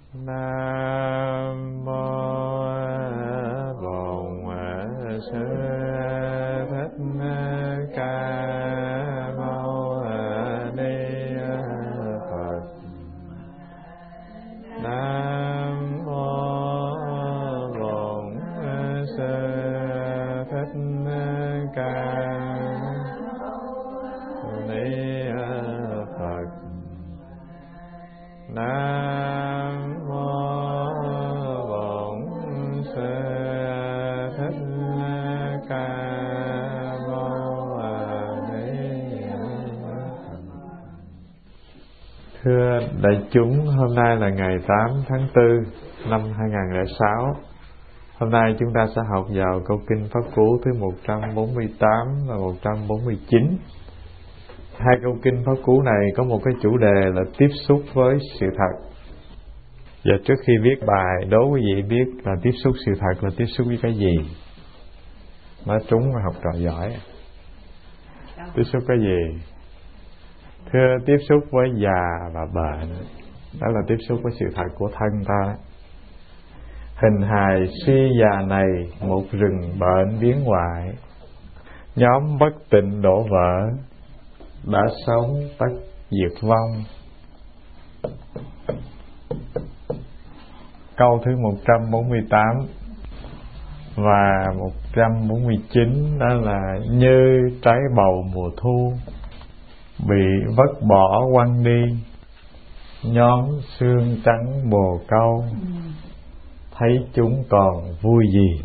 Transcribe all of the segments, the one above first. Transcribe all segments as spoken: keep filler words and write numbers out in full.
Nam mô Bổn Sư Thích Ca Mâu Ni Phật. Nam mô Bổn Sư Thích Ca Mâu Ni Phật. Nam mô Bổn Sư Thích Ca Mâu Ni Phật. Thưa đại chúng, hôm nay là ngày tám tháng tư năm hai nghìn không trăm lẻ sáu. Hôm nay chúng ta sẽ học vào câu kinh Pháp Cú thứ một trăm bốn mươi tám và một trăm bốn mươi chín. Hai câu kinh Pháp Cú này có một cái chủ đề là tiếp xúc với sự thật. Và trước khi viết bài, đố quý vị biết là tiếp xúc sự thật là tiếp xúc với cái gì? Nói trúng mà học trò giỏi. Tiếp xúc cái gì? Thưa, tiếp xúc với già và bệnh. Đó là tiếp xúc với sự thật của thân ta. Hình hài suy già này, một rừng bệnh biến hoại. Nhóm bất tịnh đổ vỡ, đã sống tất diệt vong. Câu thứ một trăm bốn mươi tám và một trăm bốn mươi chín đó là như trái bầu mùa thu bị vứt bỏ quăng đi, nhóm xương trắng bồ câu thấy chúng còn vui gì.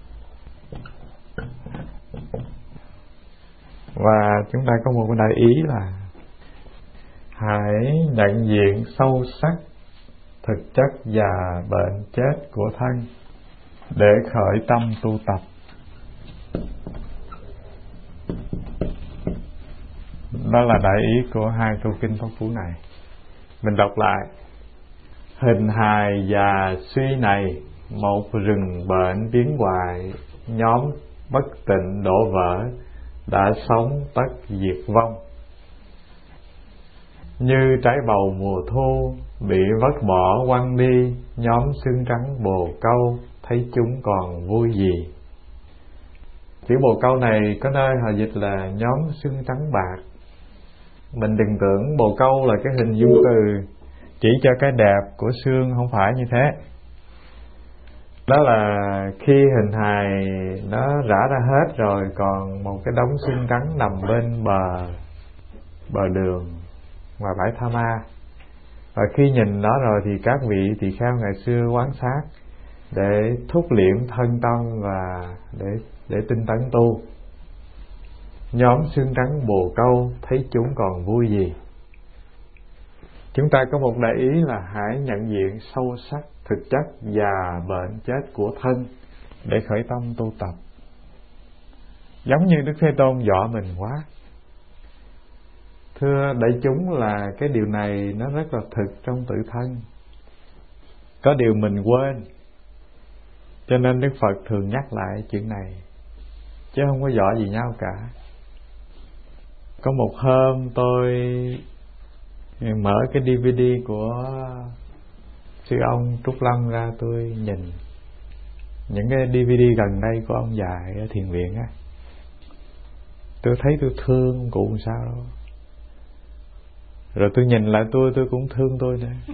Và chúng ta có một cái đại ý là hãy nhận diện sâu sắc thực chất già bệnh chết của thân để khởi tâm tu tập. Đó là đại ý của hai câu kinh Pháp Cú này. Mình đọc lại. Hình hài già suy này, một rừng bệnh biến hoại, nhóm bất tịnh đổ vỡ, đã sống tất diệt vong. Như trái bầu mùa thu bị vứt bỏ quăng đi, nhóm xương trắng bồ câu thấy chúng còn vui gì. Chữ bồ câu này có nơi họ dịch là nhóm xương trắng bạc. Mình đừng tưởng bồ câu là cái hình dung từ chỉ cho cái đẹp của xương, không phải như thế. Đó là khi hình hài nó rã ra hết rồi, còn một cái đống xương trắng nằm bên bờ bờ đường ngoài bãi Tha Ma. Và khi nhìn nó rồi thì các vị tỳ kheo ngày xưa quan sát để thúc luyện thân tâm và để để tinh tấn tu. Nhóm xương trắng bồ câu thấy chúng còn vui gì. Chúng ta có một đại ý là hãy nhận diện sâu sắc thực chất già bệnh chết của thân để khởi tâm tu tập. Giống như Đức Thế Tôn dọa mình quá. Thưa đại chúng, là cái điều này nó rất là thực trong tự thân. Có điều mình quên, cho nên Đức Phật thường nhắc lại chuyện này, chứ không có dọa gì nhau cả. Có một hôm tôi mở cái đê vê đê của sư ông Trúc Lâm ra, tôi nhìn những cái đê vê đê gần đây của ông già ở thiền viện á. Tôi thấy tôi thương cụ làm sao đâu. Rồi tôi nhìn lại tôi, tôi cũng thương tôi nữa.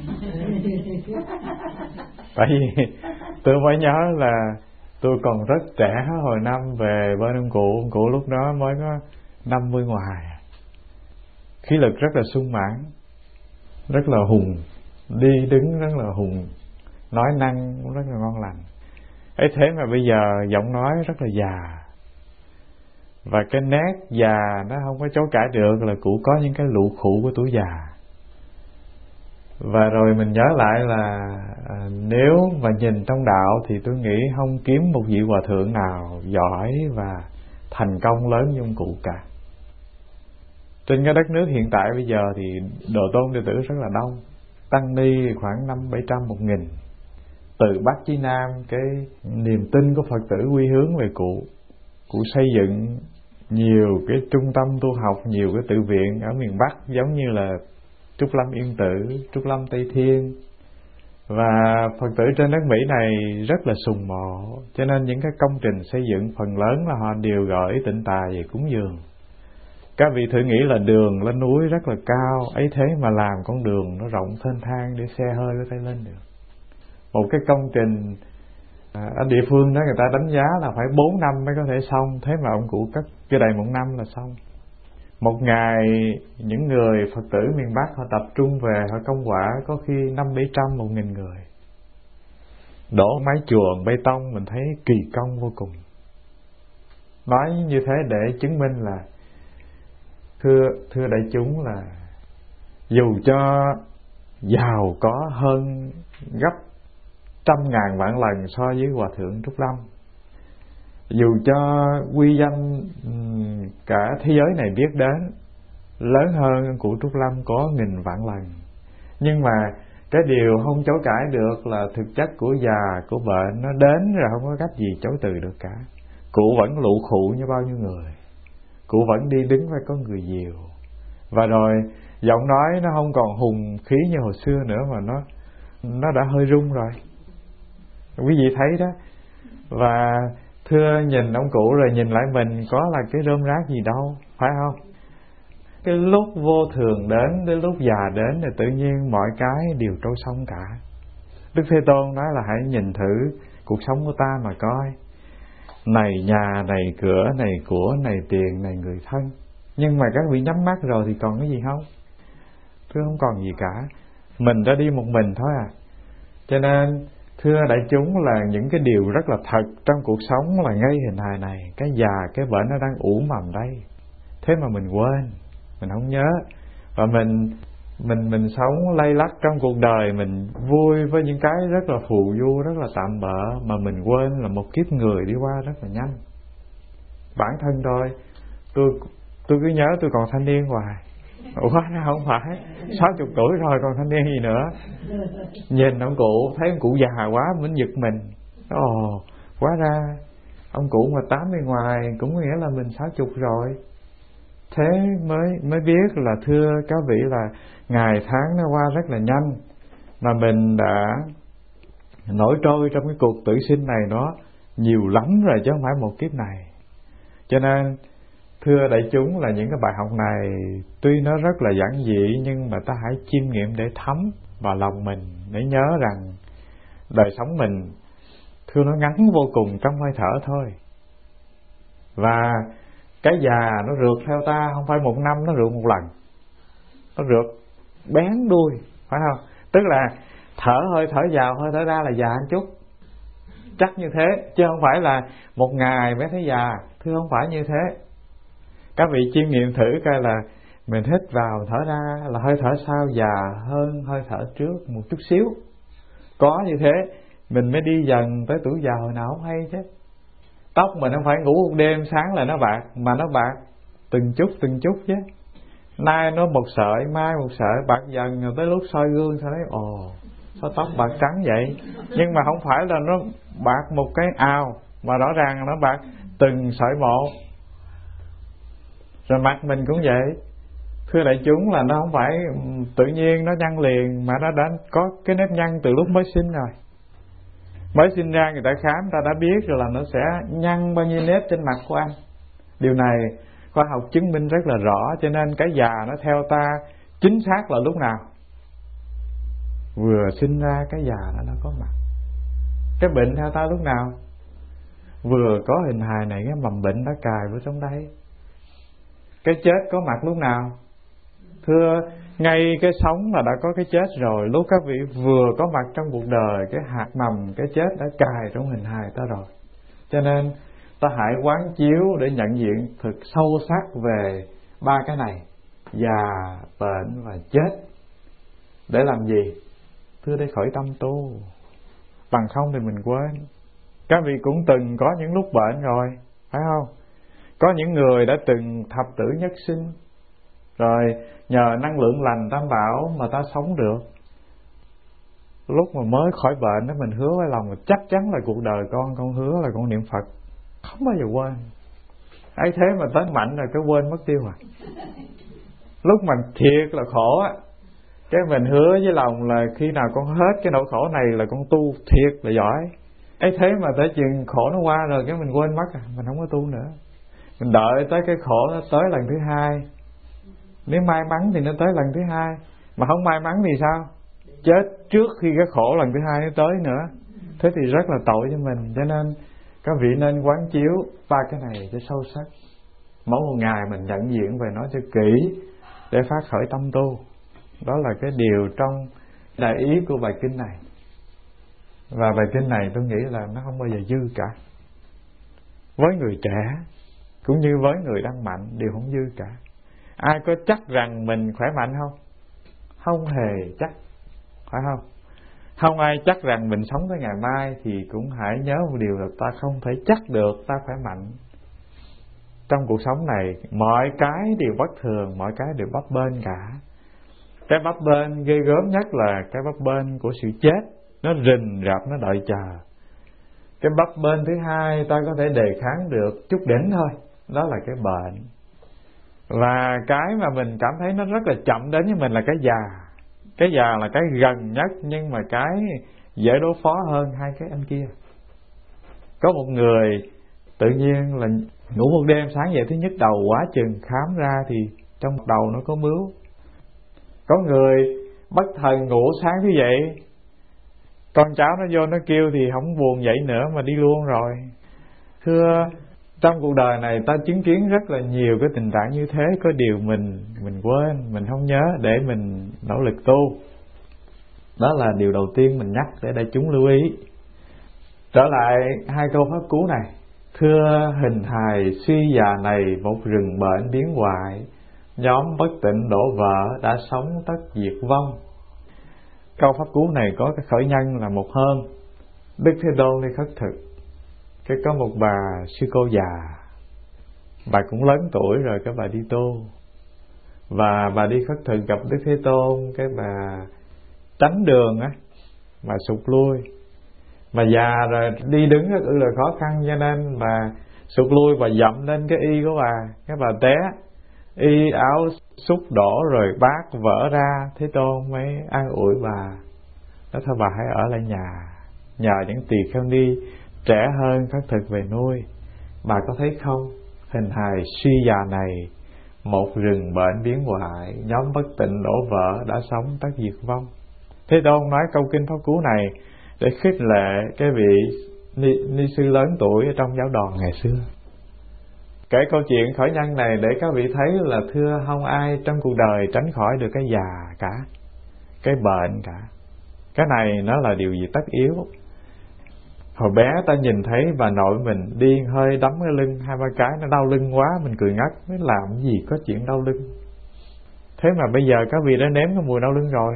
Tại vì tôi mới nhớ là tôi còn rất trẻ hồi năm về bên ông cụ. Ông cụ lúc đó mới có năm mươi ngoài. Khí lực rất là sung mãn, rất là hùng, đi đứng rất là hùng, nói năng cũng rất là ngon lành. Ấy thế mà bây giờ giọng nói rất là già. Và cái nét già nó không có chối cãi được là cụ có những cái lụ khụ của tuổi già. Và rồi mình nhớ lại là à, nếu mà nhìn trong đạo thì tôi nghĩ không kiếm một vị hòa thượng nào giỏi và thành công lớn như ông cụ cả. Trên cái đất nước hiện tại bây giờ thì đồ tôn đệ tử rất là đông, tăng ni khoảng năm bảy trăm một nghìn. Từ Bắc chí Nam, cái niềm tin của Phật tử quy hướng về cụ. Cụ xây dựng nhiều cái trung tâm tu học, nhiều cái tự viện ở miền Bắc, giống như là Trúc Lâm Yên Tử, Trúc Lâm Tây Thiên, Và Phật tử trên đất Mỹ này rất là sùng mộ, cho nên những cái công trình xây dựng phần lớn là họ đều gọi tịnh tài về cúng dường. Các vị thử nghĩ là đường lên núi rất là cao, ấy thế mà làm con đường nó rộng thênh thang để xe hơi có thể lên được. Một cái công trình à, ở địa phương đó người ta đánh giá là phải bốn năm mới có thể xong, thế mà ông cụ cất chưa đầy một năm là xong. Một ngày những người Phật tử miền Bắc họ tập trung về họ công quả có khi năm bảy trăm một nghìn người. Đổ mái chùa bê tông mình thấy kỳ công vô cùng. Nói như thế để chứng minh là thưa thưa đại chúng là dù cho giàu có hơn gấp trăm ngàn vạn lần so với Hòa thượng Trúc Lâm, dù cho quy danh cả thế giới này biết đến lớn hơn cụ Trúc Lâm có nghìn vạn lần, nhưng mà cái điều không chối cãi được là thực chất của già của bệnh nó đến rồi, không có cách gì chối từ được cả. Cụ vẫn lụ khụ như bao nhiêu người, cụ vẫn đi đứng với có người dìu, và rồi giọng nói nó không còn hùng khí như hồi xưa nữa, mà nó nó đã hơi rung rồi, quý vị thấy đó. Và thưa nhìn ông cụ rồi nhìn lại mình có là cái rơm rác gì đâu, phải không? Cái lúc vô thường đến, cái lúc già đến thì tự nhiên mọi cái đều trôi sông cả. Đức Thế Tôn nói là hãy nhìn thử cuộc sống của ta mà coi. Này nhà, này cửa, này của, này tiền, này người thân. Nhưng mà các vị nhắm mắt rồi thì còn cái gì không? Thưa không còn gì cả. Mình ra đi một mình thôi à. Cho nên thưa đại chúng là những cái điều rất là thật trong cuộc sống là ngay hình hài này. Cái già, cái bệnh nó đang ủ mầm đây. Thế mà mình quên, mình không nhớ. Và mình mình mình sống lay lắc trong cuộc đời, mình vui với những cái rất là phù du, rất là tạm bợ, mà mình quên là một kiếp người đi qua rất là nhanh. Bản thân tôi, tôi tôi cứ nhớ tôi còn thanh niên hoài. Ủa nó không phải, sáu chục tuổi rồi còn thanh niên gì nữa. Nhìn ông cụ, thấy ông cụ già quá mình giật mình. Ồ, hóa ra ông cụ mà tám mươi ngoài cũng nghĩa là mình sáu chục rồi. Thế mới mới biết là thưa các vị là ngày tháng nó qua rất là nhanh, mà mình đã nổi trôi trong cái cuộc tử sinh này nó nhiều lắm rồi chứ không phải một kiếp này. Cho nên thưa đại chúng là những cái bài học này tuy nó rất là giản dị, nhưng mà ta hãy chiêm nghiệm để thấm vào lòng mình, để nhớ rằng đời sống mình thưa nó ngắn vô cùng trong hơi thở thôi. Và cái già nó rượt theo ta không phải một năm nó rượt một lần, nó rượt bén đuôi, phải không? Tức là thở hơi thở vào hơi thở ra là già một chút, chắc như thế, chứ không phải là một ngày mới thấy già. Thưa không phải như thế. Các vị chiêm nghiệm thử coi là mình hít vào thở ra là hơi thở sau già hơn hơi thở trước một chút xíu. Có như thế mình mới đi dần tới tuổi già hồi nào không hay chứ. Tóc mình không phải ngủ một đêm sáng là nó bạc, mà nó bạc từng chút từng chút chứ. Nay nó một sợi, mai một sợi, bạc dần, rồi tới lúc soi gương sao thấy ồ sao tóc bạc trắng vậy. Nhưng mà không phải là nó bạc một cái ào, mà rõ ràng nó bạc từng sợi một. Rồi mặt mình cũng vậy. Thưa đại chúng là nó không phải tự nhiên nó nhăn liền, mà nó đã có cái nếp nhăn từ lúc mới sinh rồi. Mới sinh ra người ta khám, ta đã biết rồi là nó sẽ nhăn bao nhiêu nếp trên mặt của anh. Điều này khoa học chứng minh rất là rõ. Cho nên cái già nó theo ta chính xác là lúc nào? Vừa sinh ra cái già nó đã có mặt. Cái bệnh theo ta lúc nào? Vừa có hình hài này cái mầm bệnh đã cài vào trong đây. Cái chết có mặt lúc nào? Thưa, ngay cái sống là đã có cái chết rồi. Lúc các vị vừa có mặt trong cuộc đời, cái hạt mầm, cái chết đã cài trong hình hài ta rồi. Cho nên ta hãy quán chiếu để nhận diện thực sâu sắc về ba cái này: già, bệnh và chết. Để làm gì? Thưa, để khởi tâm tu. Bằng không thì mình quên. Các vị cũng từng có những lúc bệnh rồi, phải không? Có những người đã từng thập tử nhất sinh, rồi nhờ năng lượng lành tam bảo mà ta sống được. Lúc mà mới khỏi bệnh đó, mình hứa với lòng là chắc chắn là cuộc đời con, con hứa là con niệm Phật không bao giờ quên. Ấy thế mà tới mạnh rồi cái quên mất tiêu à. Lúc mình thiệt là khổ á, Cái mình hứa với lòng là khi nào con hết cái nỗi khổ này là con tu thiệt là giỏi. Ấy thế mà tới chừng khổ nó qua rồi cái mình quên mất à, mình không có tu nữa. Mình đợi tới cái khổ nó tới lần thứ hai. Nếu may mắn thì nó tới lần thứ hai, mà không may mắn thì sao? Chết trước khi cái khổ lần thứ hai nó tới nữa. Thế thì rất là tội cho mình. Cho nên các vị nên quán chiếu ba cái này cho sâu sắc. Mỗi một ngày mình nhận diện về nó cho kỹ để phát khởi tâm tu. Đó là cái điều trong đại ý của bài kinh này. Và bài kinh này tôi nghĩ là nó không bao giờ dư cả. Với người trẻ cũng như với người đang mạnh đều không dư cả. Ai có chắc rằng mình khỏe mạnh không? Không hề chắc, phải không? Không ai chắc rằng mình sống tới ngày mai. Thì cũng hãy nhớ một điều là ta không thể chắc được ta khỏe mạnh. Trong cuộc sống này mọi cái đều bất thường, mọi cái đều bấp bênh cả. Cái bấp bênh ghê gớm nhất là cái bấp bênh của sự chết. Nó rình rập, nó đợi chờ. Cái bấp bênh thứ hai ta có thể đề kháng được chút đỉnh thôi, đó là cái bệnh. Và cái mà mình cảm thấy nó rất là chậm đến với mình là cái già. Cái già là cái gần nhất, nhưng mà cái dễ đối phó hơn hai cái anh kia. Có một người tự nhiên là ngủ một đêm, sáng dậy thứ nhất đầu quá chừng, khám ra thì trong đầu nó có bướu. Có người bất thần ngủ sáng thứ dậy, con cháu nó vô nó kêu thì không buồn dậy nữa mà đi luôn rồi. Thưa, trong cuộc đời này ta chứng kiến rất là nhiều cái tình trạng như thế. Có điều mình mình quên, mình không nhớ để mình nỗ lực tu. Đó là điều đầu tiên mình nhắc để đại chúng lưu ý. Trở lại hai câu pháp cú này. Thưa, hình hài suy già này, một rừng bệnh biến hoại, nhóm bất tịnh đổ vỡ, đã sống tất diệt vong. Câu pháp cú này có cái khởi nhân là một hôm Đức Thế Tôn đi khất thực. Cái có một bà sư cô già, bà cũng lớn tuổi rồi, cái bà đi tu. Và bà đi khất thực gặp Đức Thế Tôn, cái bà tránh đường á, bà sụt lui. Bà già rồi đi đứng rất là khó khăn, cho nên bà sụt lui, bà dậm lên cái y của bà, cái bà té, y áo xúc đổ rồi bát vỡ ra. Thế Tôn mới an ủi bà, nói thôi bà hãy ở lại nhà, nhờ những tỳ kheo ni trẻ hơn khất thực về nuôi. Bà có thấy không, hình hài suy già này, một rừng bệnh biến hoại, nhóm bất tịnh đổ vỡ, đã sống tất diệt vong. Thế Tôn nói câu kinh pháp cú này để khích lệ cái vị ni, ni sư lớn tuổi ở trong giáo đoàn ngày xưa. Kể câu chuyện khởi nhân này để các vị thấy là thưa, không ai trong cuộc đời tránh khỏi được cái già cả, cái bệnh cả. Cái này nó là điều gì tất yếu. Hồi bé ta nhìn thấy bà nội mình đi hơi đấm cái lưng, hai ba cái nó đau lưng quá, mình cười ngất, mới làm gì có chuyện đau lưng. Thế mà bây giờ các vị đã nếm cái mùi đau lưng rồi.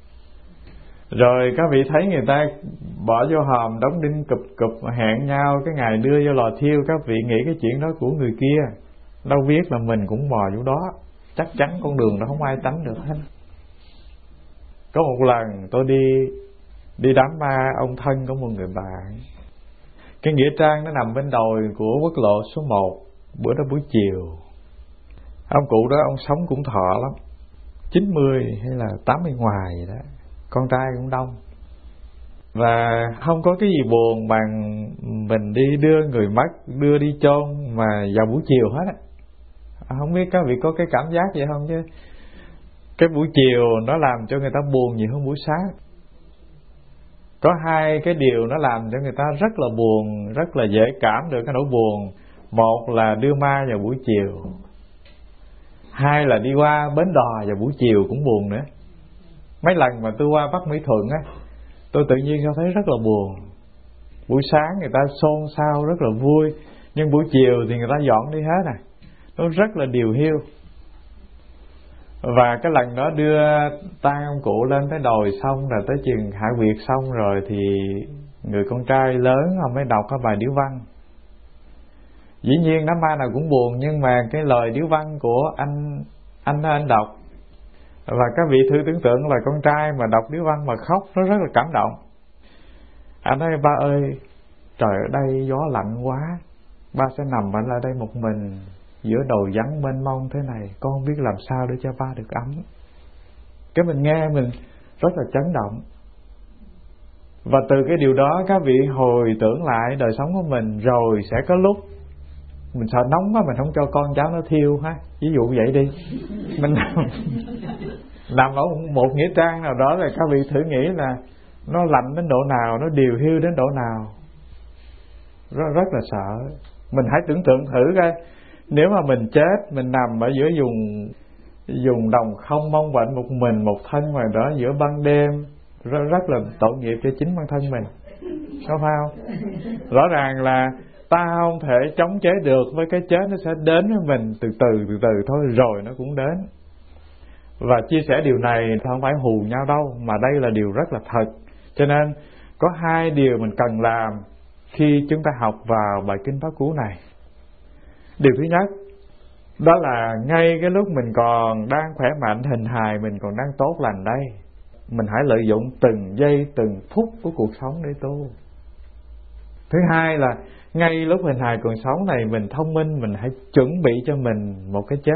Rồi các vị thấy người ta bỏ vô hòm đóng đinh cụp cụp, hẹn nhau cái ngày đưa vô lò thiêu, các vị nghĩ cái chuyện đó của người kia, đâu biết là mình cũng mò vô đó. Chắc chắn con đường đó không ai tránh được hết. Có một lần tôi đi đi đám ma ông thân của một người bạn. Cái nghĩa trang nó nằm bên đồi của quốc lộ số một. Bữa đó buổi chiều, ông cụ đó ông sống cũng thọ lắm, chín mươi hay là tám mươi ngoài vậy đó, con trai cũng đông. Và không có cái gì buồn bằng mình đi đưa người mất, đưa đi chôn mà vào buổi chiều hết á. Không biết các vị có cái cảm giác vậy không, chứ cái buổi chiều nó làm cho người ta buồn nhiều hơn buổi sáng. Có hai cái điều nó làm cho người ta rất là buồn, rất là dễ cảm được cái nỗi buồn. Một là đưa ma vào buổi chiều, hai là đi qua bến đò vào buổi chiều cũng buồn nữa. Mấy lần mà tôi qua Bắc Mỹ Thuận á, tôi tự nhiên thấy rất là buồn. Buổi sáng người ta xôn xao rất là vui, nhưng buổi chiều thì người ta dọn đi hết à. Nó rất là điều hiu. Và cái lần đó đưa tang ông cụ lên tới đồi xong rồi, tới chừng hạ huyệt xong rồi, thì người con trai lớn ông mới đọc cái bài điếu văn. Dĩ nhiên đám ma nào cũng buồn, nhưng mà cái lời điếu văn của anh anh anh đọc, và các vị thử tưởng tượng là con trai mà đọc điếu văn mà khóc, nó rất là cảm động. Anh nói: ba ơi, trời ở đây gió lạnh quá, ba sẽ nằm ở lại đây một mình giữa đồi vắng mênh mông thế này, con không biết làm sao để cho ba được ấm. Cái mình nghe mình rất là chấn động. Và từ cái điều đó các vị hồi tưởng lại đời sống của mình, rồi sẽ có lúc mình sợ nóng quá, mình không cho con cháu nó thiêu ha, ví dụ vậy đi. Mình nằm, nằm ở một nghĩa trang nào đó, rồi các vị thử nghĩ là nó lạnh đến độ nào, nó điều hiu đến độ nào. Rất, rất là sợ. Mình hãy tưởng tượng thử coi, nếu mà mình chết, mình nằm ở giữa vùng vùng đồng không mong bệnh, một mình một thân ngoài đó giữa ban đêm, rất, rất là tội nghiệp cho chính bản thân mình, có phải không? Rõ ràng là ta không thể chống chế được với cái chết, nó sẽ đến với mình từ từ từ từ thôi, rồi nó cũng đến. Và chia sẻ điều này không phải hù nhau đâu, mà đây là điều rất là thật. Cho nên có hai điều mình cần làm khi chúng ta học vào bài kinh Pháp Cú này. Điều thứ nhất, đó là ngay cái lúc mình còn đang khỏe mạnh, hình hài mình còn đang tốt lành đây, mình hãy lợi dụng từng giây từng phút của cuộc sống để tu. Thứ hai là ngay lúc hình hài còn sống này, mình thông minh, mình hãy chuẩn bị cho mình một cái chết.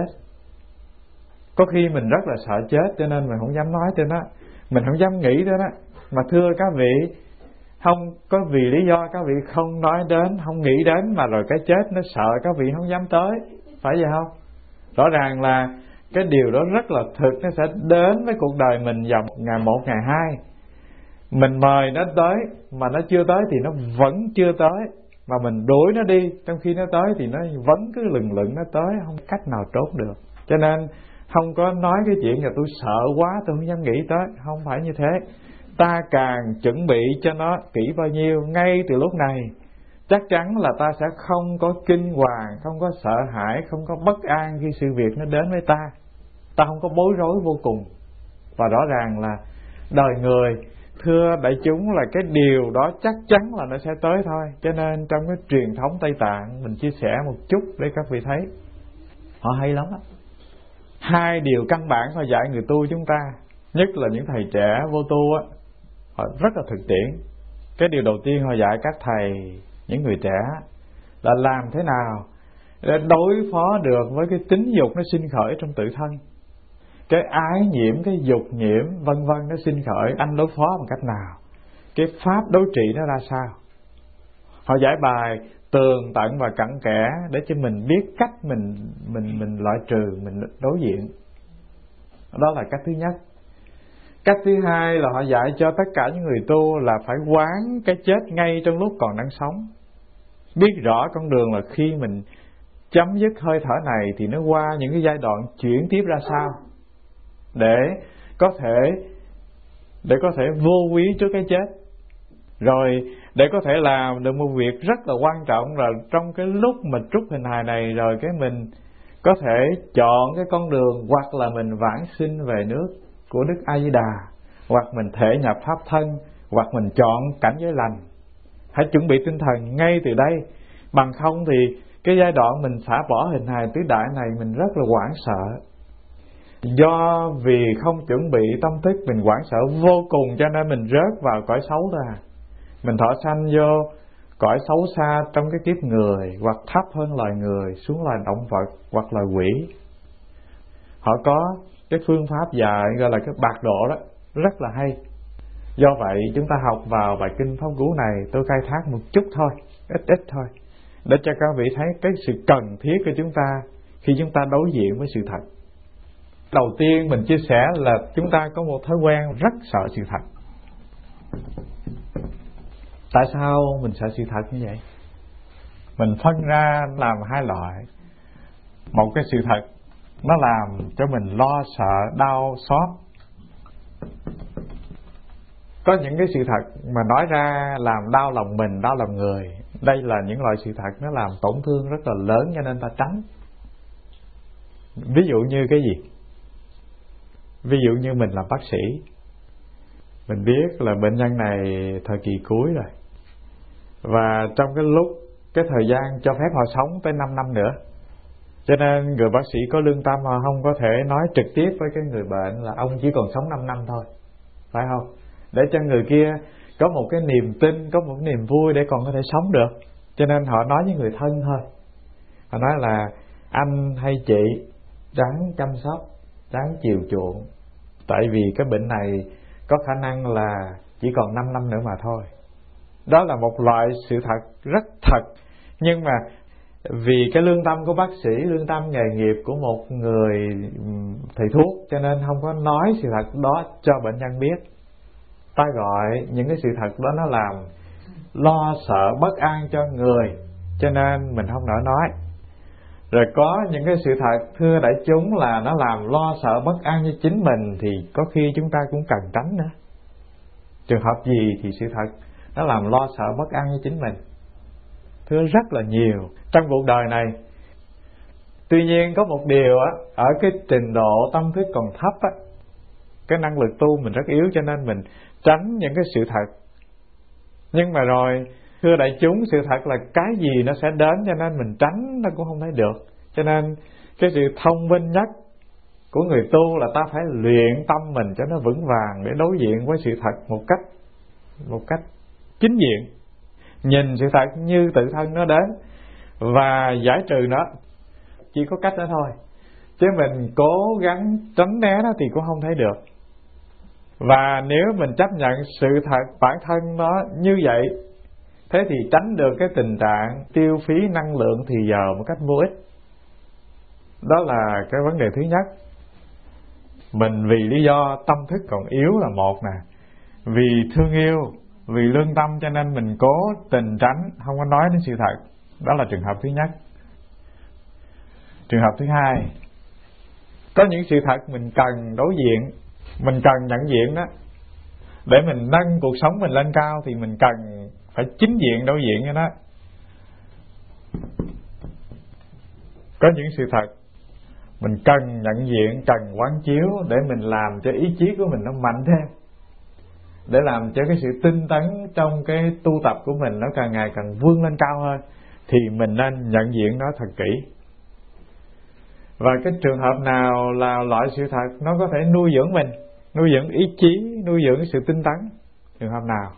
Có khi mình rất là sợ chết, cho nên mình không dám nói trên đó, mình không dám nghĩ đến đó. Mà thưa các vị, không có vì lý do các vị không nói đến, không nghĩ đến, mà rồi cái chết nó sợ các vị không dám tới, phải vậy không? Rõ ràng là cái điều đó rất là thực, nó sẽ đến với cuộc đời mình vào ngày một, ngày hai. Mình mời nó tới, mà nó chưa tới thì nó vẫn chưa tới, mà mình đuổi nó đi, trong khi nó tới thì nó vẫn cứ lừng lựng nó tới, không cách nào trốn được. Cho nên không có nói cái chuyện là tôi sợ quá, tôi không dám nghĩ tới, không phải như thế. Ta càng chuẩn bị cho nó kỹ bao nhiêu, ngay từ lúc này, chắc chắn là ta sẽ không có kinh hoàng, không có sợ hãi, không có bất an khi sự việc nó đến với ta. Ta không có bối rối vô cùng. Và rõ ràng là đời người, thưa đại chúng, là cái điều đó chắc chắn là nó sẽ tới thôi. Cho nên trong cái truyền thống Tây Tạng, mình chia sẻ một chút để các vị thấy. Họ hay lắm á. Hai điều căn bản họ dạy người tu chúng ta, nhất là những thầy trẻ vô tu á, họ rất là thực tiễn. Cái điều đầu tiên họ dạy các thầy, những người trẻ, là làm thế nào để đối phó được với cái tính dục nó sinh khởi trong tự thân. Cái ái nhiễm, cái dục nhiễm vân vân nó sinh khởi, anh đối phó bằng cách nào? Cái pháp đối trị nó ra sao? Họ giải bài tường tận và cặn kẽ để cho mình biết cách mình mình mình loại trừ, mình đối diện. Đó là cách thứ nhất. Cách thứ hai là họ dạy cho tất cả những người tu là phải quán cái chết ngay trong lúc còn đang sống. Biết rõ con đường là khi mình chấm dứt hơi thở này thì nó qua những cái giai đoạn chuyển tiếp ra sao, để có thể để có thể vô quý trước cái chết. Rồi để có thể làm được một việc rất là quan trọng là trong cái lúc mình trút hình hài này, rồi cái mình có thể chọn cái con đường, hoặc là mình vãng sinh về nước của Đức A Di Đà, hoặc mình thể nhập pháp thân, hoặc mình chọn cảnh giới lành. Hãy chuẩn bị tinh thần ngay từ đây, bằng không thì cái giai đoạn mình xả bỏ hình hài tứ đại này mình rất là hoảng sợ. Do vì không chuẩn bị tâm thức, mình hoảng sợ vô cùng, cho nên mình rớt vào cõi xấu thôi à. Mình thọ sanh vô cõi xấu xa trong cái kiếp người, hoặc thấp hơn loài người, xuống loài động vật, hoặc loài quỷ. Họ có cái phương pháp dạy gọi là cái bạc độ đó, rất là hay. Do vậy chúng ta học vào bài kinh Pháp Cú này, tôi khai thác một chút thôi, ít ít thôi, để cho các vị thấy cái sự cần thiết của chúng ta khi chúng ta đối diện với sự thật. Đầu tiên mình chia sẻ là chúng ta có một thói quen rất sợ sự thật. Tại sao mình sợ sự thật như vậy? Mình phân ra làm hai loại. Một cái sự thật nó làm cho mình lo sợ, đau xót. Có những cái sự thật mà nói ra làm đau lòng mình, đau lòng người. Đây là những loại sự thật nó làm tổn thương rất là lớn, cho nên ta tránh. Ví dụ như cái gì? Ví dụ như mình làm bác sĩ, mình biết là bệnh nhân này thời kỳ cuối rồi, và trong cái lúc cái thời gian cho phép họ sống tới năm năm nữa, cho nên người bác sĩ có lương tâm, họ không có thể nói trực tiếp với cái người bệnh là ông chỉ còn sống năm năm thôi, phải không? Để cho người kia có một cái niềm tin, có một cái niềm vui để còn có thể sống được. Cho nên họ nói với người thân thôi. Họ nói là anh hay chị ráng chăm sóc, ráng chiều chuộng, Tại vì cái bệnh này có khả năng là chỉ còn năm năm nữa mà thôi. Đó là một loại sự thật rất thật. Nhưng mà vì cái lương tâm của bác sĩ, lương tâm nghề nghiệp của một người thầy thuốc, cho nên không có nói sự thật đó cho bệnh nhân biết. Ta gọi những cái sự thật đó nó làm lo sợ bất an cho người, cho nên mình không nỡ nói. Rồi có những cái sự thật thưa đại chúng là nó làm lo sợ bất an cho chính mình, thì có khi chúng ta cũng cần tránh nữa. Trường hợp gì thì sự thật nó làm lo sợ bất an cho chính mình, thưa rất là nhiều trong cuộc đời này. Tuy nhiên có một điều á, ở cái trình độ tâm thức còn thấp á, cái năng lực tu mình rất yếu, cho nên mình tránh những cái sự thật. Nhưng mà rồi thưa đại chúng, sự thật là cái gì nó sẽ đến, cho nên mình tránh nó cũng không thấy được. Cho nên cái sự thông minh nhất của người tu là ta phải luyện tâm mình cho nó vững vàng để đối diện với sự thật một cách một cách chính diện, nhìn sự thật như tự thân nó đến và giải trừ nó. Chỉ có cách đó thôi, chứ mình cố gắng tránh né nó thì cũng không thấy được. Và nếu mình chấp nhận sự thật bản thân nó như vậy, thế thì tránh được cái tình trạng tiêu phí năng lượng thì giờ một cách vô ích. Đó là cái vấn đề thứ nhất. Mình vì lý do tâm thức còn yếu là một nè, vì thương yêu, vì lương tâm cho nên mình cố tình tránh, không có nói đến sự thật. Đó là trường hợp thứ nhất. Trường hợp thứ hai, có những sự thật mình cần đối diện, mình cần nhận diện đó. Để mình nâng cuộc sống mình lên cao thì mình cần phải chính diện đối diện với nó. Có những sự thật mình cần nhận diện, cần quán chiếu để mình làm cho ý chí của mình nó mạnh thêm, để làm cho cái sự tinh tấn trong cái tu tập của mình nó càng ngày càng vươn lên cao hơn, thì mình nên nhận diện nó thật kỹ. Và cái trường hợp nào là loại sự thật nó có thể nuôi dưỡng mình, nuôi dưỡng ý chí, nuôi dưỡng sự tinh tấn? Trường hợp nào?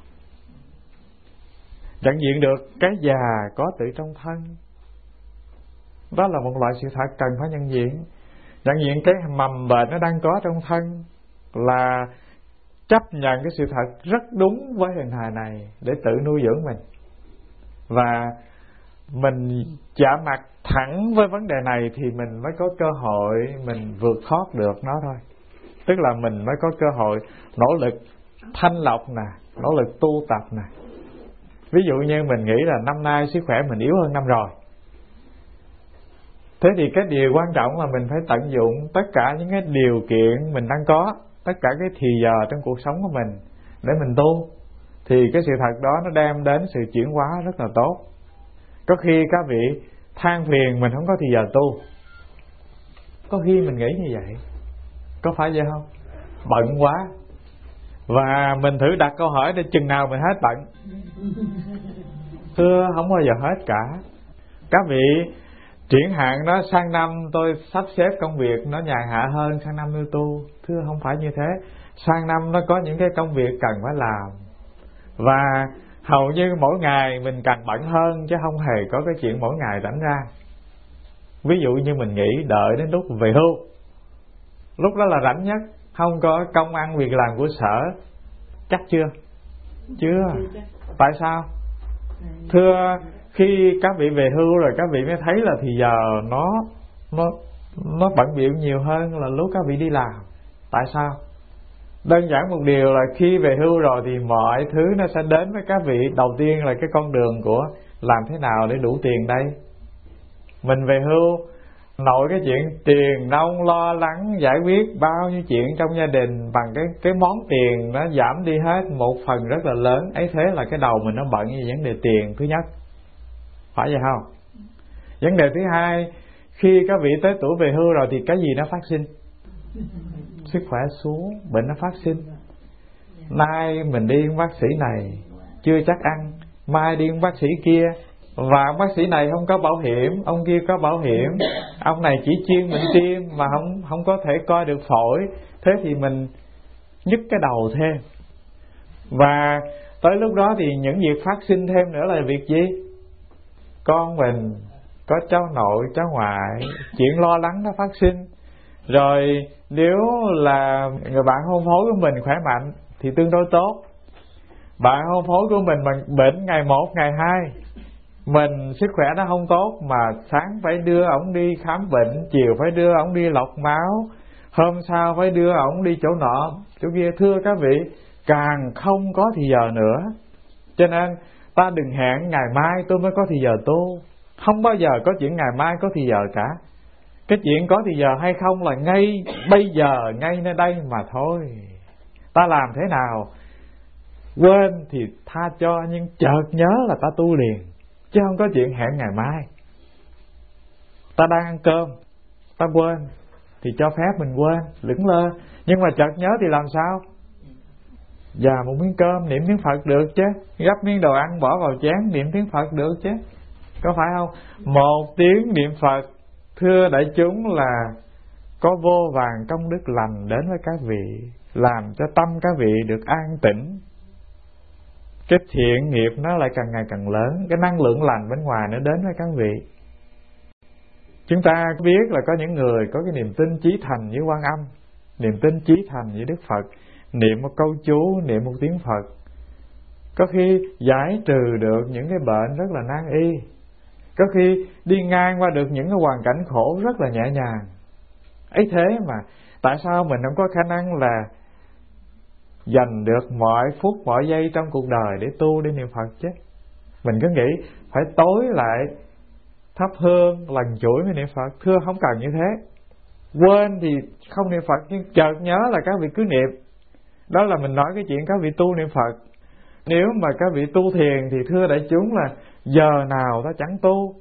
Nhận diện được cái già có tự trong thân, đó là một loại sự thật cần phải nhận diện. Nhận diện cái mầm bệnh nó đang có trong thân, là chấp nhận cái sự thật rất đúng với hình hài này để tự nuôi dưỡng mình. Và mình chạm mặt thẳng với vấn đề này thì mình mới có cơ hội mình vượt thoát được nó thôi. Tức là mình mới có cơ hội nỗ lực thanh lọc nè, nỗ lực tu tập nè. Ví dụ như mình nghĩ là năm nay sức khỏe mình yếu hơn năm rồi, thế thì cái điều quan trọng là mình phải tận dụng tất cả những cái điều kiện mình đang có, tất cả cái thì giờ trong cuộc sống của mình để mình tu, thì cái sự thật đó nó đem đến sự chuyển hóa rất là tốt. Có khi các vị than phiền mình không có thì giờ tu, có khi mình nghĩ như vậy, có phải vậy không? Bận quá. Và mình thử đặt câu hỏi để chừng nào mình hết bận? Thưa không bao giờ hết cả. Các vị triển hạn nó sang năm tôi sắp xếp công việc nó nhàn hạ hơn, sang năm tôi tu. Thưa không phải như thế. Sang năm nó có những cái công việc cần phải làm, và hầu như mỗi ngày mình càng bận hơn, chứ không hề có cái chuyện mỗi ngày rảnh ra. Ví dụ như mình nghĩ đợi đến lúc về hưu, lúc đó là rảnh nhất, không có công ăn việc làm của sở. Chắc chưa? Chưa. Tại sao? Thưa, khi các vị về hưu rồi các vị mới thấy là thì giờ nó nó nó bận bịu nhiều hơn là lúc các vị đi làm. Tại sao? Đơn giản một điều là khi về hưu rồi thì mọi thứ nó sẽ đến với các vị. Đầu tiên là cái con đường của làm thế nào để đủ tiền đây. Mình về hưu, nội cái chuyện tiền nong lo lắng giải quyết bao nhiêu chuyện trong gia đình bằng cái cái món tiền nó giảm đi hết một phần rất là lớn. Ấy thế là cái đầu mình nó bận như vấn đề tiền thứ nhất. Phải vậy không? Vấn đề thứ hai, khi các vị tới tuổi về hưu rồi thì cái gì nó phát sinh? Sức khỏe xuống, bệnh nó phát sinh. Nay mình đi bác sĩ này chưa chắc ăn, mai đi bác sĩ kia, và bác sĩ này không có bảo hiểm, ông kia có bảo hiểm, ông này chỉ chuyên bệnh tim mà không không có thể coi được phổi. Thế thì mình nhức cái đầu thêm. Và tới lúc đó thì những việc phát sinh thêm nữa là việc gì? Con mình có cháu nội, cháu ngoại, chuyện lo lắng nó phát sinh. Rồi nếu là người bạn hôn phối của mình khỏe mạnh thì tương đối tốt. Bạn hôn phối của mình mà bệnh ngày một, ngày hai, mình sức khỏe nó không tốt, mà sáng phải đưa ổng đi khám bệnh, chiều phải đưa ổng đi lọc máu, hôm sau phải đưa ổng đi chỗ nọ chỗ kia, thưa các vị, càng không có thì giờ nữa. Cho nên ta đừng hẹn ngày mai tôi mới có thì giờ tu. Không bao giờ có chuyện ngày mai có thì giờ cả. Cái chuyện có thì giờ hay không là ngay bây giờ, ngay nơi đây mà thôi. Ta làm thế nào quên thì tha cho, nhưng chợt nhớ là ta tu liền, chứ không có chuyện hẹn ngày mai. Ta đang ăn cơm, ta quên thì cho phép mình quên, lững lơ. Nhưng mà chợt nhớ thì làm sao? Và một miếng cơm niệm tiếng Phật được chứ, gắp miếng đồ ăn bỏ vào chén niệm tiếng Phật được chứ, có phải không? Một tiếng niệm Phật, thưa đại chúng, là có vô vàn công đức lành đến với các vị, làm cho tâm các vị được an tĩnh. Cái thiện nghiệp nó lại càng ngày càng lớn, cái năng lượng lành bên ngoài nó đến với các vị. Chúng ta biết là có những người có cái niềm tin chí thành với Quan Âm, niềm tin chí thành với Đức Phật, niệm một câu chú, niệm một tiếng Phật, có khi giải trừ được những cái bệnh rất là nan y, có khi đi ngang qua được những cái hoàn cảnh khổ rất là nhẹ nhàng. Ấy thế mà tại sao mình không có khả năng là dành được mọi phút mọi giây trong cuộc đời để tu, để niệm Phật chứ? Mình cứ nghĩ phải tối lại thắp hương lần chuỗi mới niệm Phật. Thưa không cần như thế. Quên thì không niệm Phật, nhưng chợt nhớ là các vị cứ niệm. Đó là mình nói cái chuyện các vị tu niệm Phật. Nếu mà các vị tu thiền thì thưa đại chúng là giờ nào ta chẳng tu.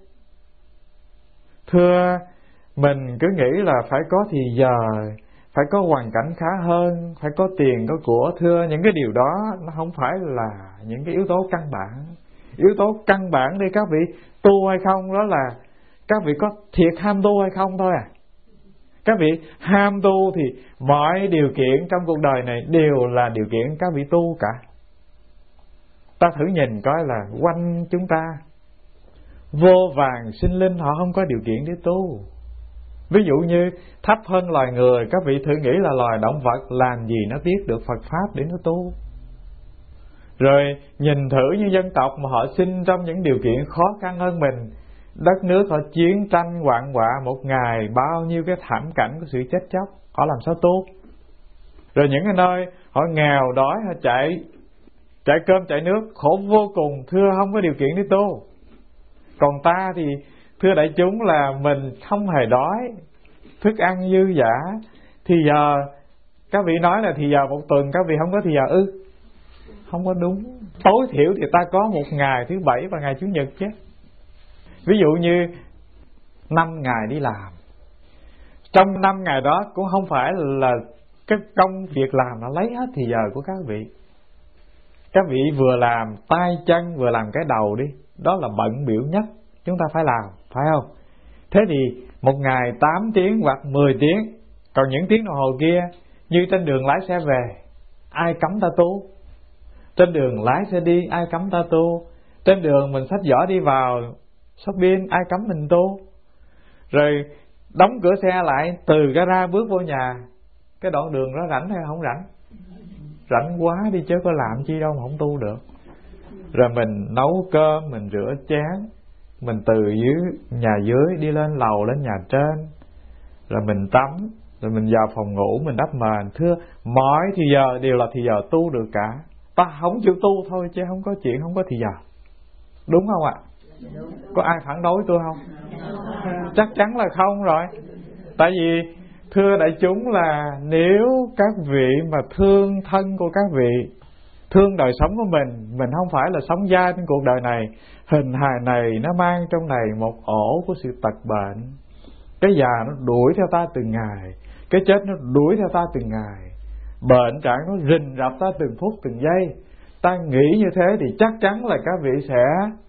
Thưa mình cứ nghĩ là phải có thì giờ, phải có hoàn cảnh khá hơn, phải có tiền có của. Thưa những cái điều đó nó không phải là những cái yếu tố căn bản. Yếu tố căn bản để các vị tu hay không đó là các vị có thiệt ham tu hay không thôi à. Các vị ham tu thì mọi điều kiện trong cuộc đời này đều là điều kiện các vị tu cả. Ta thử nhìn coi là quanh chúng ta vô vàn sinh linh họ không có điều kiện để tu. Ví dụ như thấp hơn loài người, các vị thử nghĩ là loài động vật làm gì nó biết được Phật Pháp để nó tu. Rồi nhìn thử như dân tộc mà họ sinh trong những điều kiện khó khăn hơn mình, đất nước họ chiến tranh hoạn họa một ngày, bao nhiêu cái thảm cảnh của sự chết chóc, họ làm sao tu. Rồi những cái nơi họ nghèo đói, họ chạy chạy cơm chạy nước khổ vô cùng, thưa không có điều kiện để tu. Còn ta thì thưa đại chúng là mình không hề đói, thức ăn dư dả. Thì giờ các vị nói là thì giờ một tuần các vị không có thì giờ ư? Không có đúng. Tối thiểu thì ta có một ngày thứ bảy và ngày chủ nhật chứ. Ví dụ như năm ngày đi làm, trong năm ngày đó cũng không phải là cái công việc làm nó lấy hết thì giờ của các vị. Các vị vừa làm tay chân vừa làm cái đầu đi, đó là bận bịu nhất chúng ta phải làm, phải không? Thế thì một ngày tám tiếng hoặc mười tiếng, còn những tiếng đồng hồ kia như trên đường lái xe về, ai cấm ta tu? Trên đường lái xe đi, ai cấm ta tu? Trên đường mình xách giỏ đi vào shopping, ai cấm mình tu? Rồi đóng cửa xe lại, từ gara bước vô nhà, cái đoạn đường đó rảnh hay không rảnh? Rảnh quá đi chứ có làm chi đâu mà không tu được. Rồi mình nấu cơm, mình rửa chén, mình từ dưới nhà dưới đi lên lầu lên nhà trên, rồi mình tắm, rồi mình vào phòng ngủ mình đắp mền. Thưa mọi thì giờ đều là thì giờ tu được cả. Ta không chịu tu thôi chứ không có chuyện không có thì giờ. Đúng không ạ? Có ai phản đối tôi không? Chắc chắn là không rồi. Tại vì thưa đại chúng là nếu các vị mà thương thân của các vị, thương đời sống của mình, mình không phải là sống dai trên cuộc đời này. Hình hài này nó mang trong này một ổ của sự tật bệnh. Cái già nó đuổi theo ta từng ngày, cái chết nó đuổi theo ta từng ngày, bệnh trạng nó rình rập ta từng phút từng giây. Ta nghĩ như thế thì chắc chắn là các vị sẽ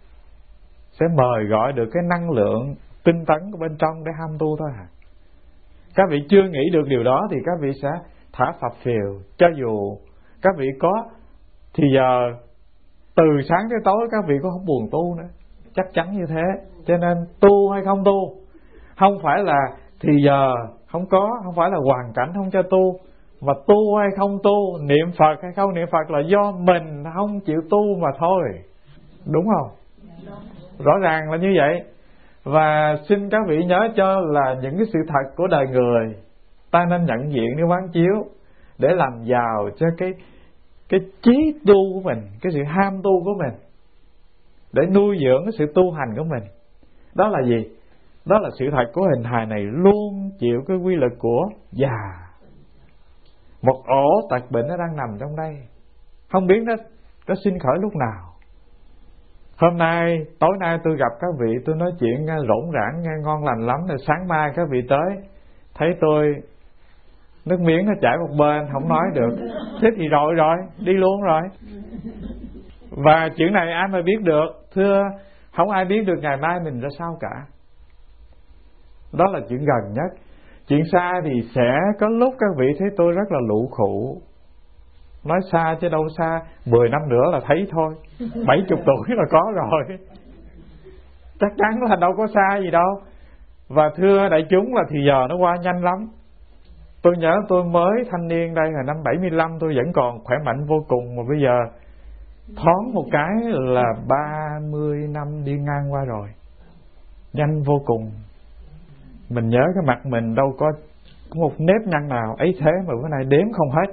sẽ mời gọi được cái năng lượng tinh tấn của bên trong để ham tu thôi à. Các vị chưa nghĩ được điều đó thì các vị sẽ thả phập phều. Cho dù các vị có thì giờ từ sáng tới tối các vị cũng không buồn tu nữa, chắc chắn như thế. Cho nên tu hay không tu không phải là thì giờ Không có, không phải là hoàn cảnh không cho tu, mà tu hay không tu, niệm Phật hay không niệm Phật là do mình không chịu tu mà thôi. Đúng không? Rõ ràng là như vậy. Và xin các vị nhớ cho là những cái sự thật của đời người ta nên nhận diện để quán chiếu, để làm giàu cho cái cái trí tu của mình, cái sự ham tu của mình, để nuôi dưỡng cái sự tu hành của mình. Đó là gì? Đó là sự thật của hình hài này luôn chịu cái quy luật của già. Một ổ tật bệnh nó đang nằm trong đây, không biết nó nó sinh khởi lúc nào. Hôm nay, tối nay tôi gặp các vị, tôi nói chuyện nghe rỗng rãng, nghe ngon lành lắm. Rồi sáng mai các vị tới, thấy tôi nước miếng nó chảy một bên, không nói được. Thế thì rồi rồi, đi luôn rồi. Và chuyện này ai mà biết được? Thưa, không ai biết được ngày mai mình ra sao cả. Đó là chuyện gần nhất. Chuyện xa thì sẽ có lúc các vị thấy tôi rất là lụ khụ. Nói xa chứ đâu xa, mười năm nữa là thấy thôi. Bảy chục tuổi là có rồi. Chắc chắn là đâu có xa gì đâu. Và thưa đại chúng là thì giờ nó qua nhanh lắm. Tôi nhớ tôi mới thanh niên đây hồi năm bảy mươi lăm, tôi vẫn còn khỏe mạnh vô cùng. Mà bây giờ thoáng một cái là ba mươi năm đi ngang qua rồi. Nhanh vô cùng. Mình nhớ cái mặt mình đâu có có một nếp nhăn nào ấy thế mà bữa nay đếm không hết.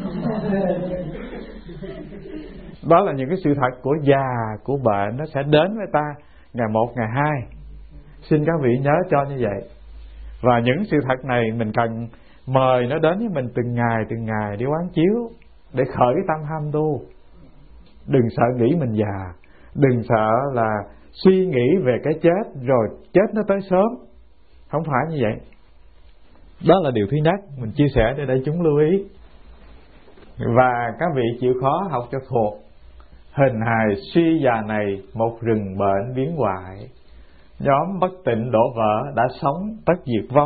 Đó là những cái sự thật của già, của bệnh, nó sẽ đến với ta ngày một, ngày hai. Xin các vị nhớ cho như vậy. Và những sự thật này mình cần mời nó đến với mình từng ngày, từng ngày để quán chiếu, để khởi tâm ham tu. Đừng sợ nghĩ mình già, đừng sợ là suy nghĩ về cái chết rồi chết nó tới sớm. Không phải như vậy. Đó là điều thứ nhất mình chia sẻ để để chúng lưu ý. Và các vị chịu khó học cho thuộc. Hình hài suy già này một rừng bệnh biến hoại, nhóm bất tịnh đổ vỡ đã sống tất diệt vong.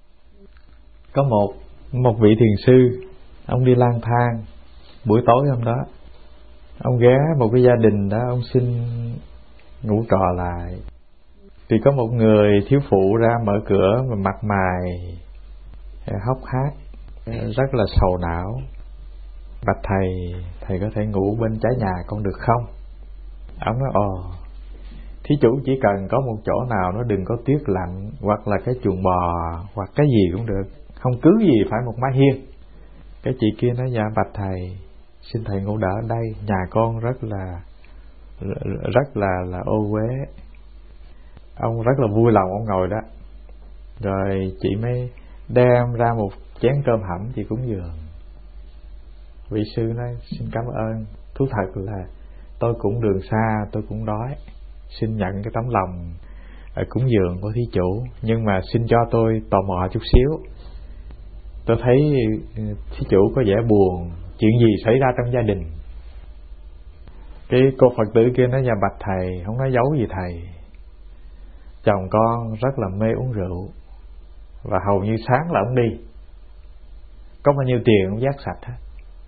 Có một một vị thiền sư, ông đi lang thang. Buổi tối hôm đó ông ghé một cái gia đình đó, ông xin ngủ trọ lại. Thì có một người thiếu phụ ra mở cửa và mặt mày hốc hác, rất là sầu não. Bạch thầy, thầy có thể ngủ bên trái nhà con được không? Ông nói ồ, thí chủ chỉ cần có một chỗ nào nó đừng có tuyết lạnh, hoặc là cái chuồng bò, hoặc cái gì cũng được, không cứ gì phải một mái hiên. Cái chị kia nói dạ bạch thầy, xin thầy ngủ đỡ ở đây, nhà con rất là rất là là ô uế. Ông rất là vui lòng ông ngồi đó. Rồi chị mới đem ra một chén cơm hẩm chị cúng dường. Vị sư nói xin cảm ơn, thú thật là tôi cũng đường xa, tôi cũng đói, xin nhận cái tấm lòng cúng dường của thí chủ, nhưng mà xin cho tôi tò mò chút xíu. Tôi thấy thí chủ có vẻ buồn, chuyện gì xảy ra trong gia đình? Cái cô Phật tử kia nói dạ bạch thầy, không nói giấu gì thầy, chồng con rất là mê uống rượu, và hầu như sáng là ông đi, có bao nhiêu tiền ông vác sạch hết.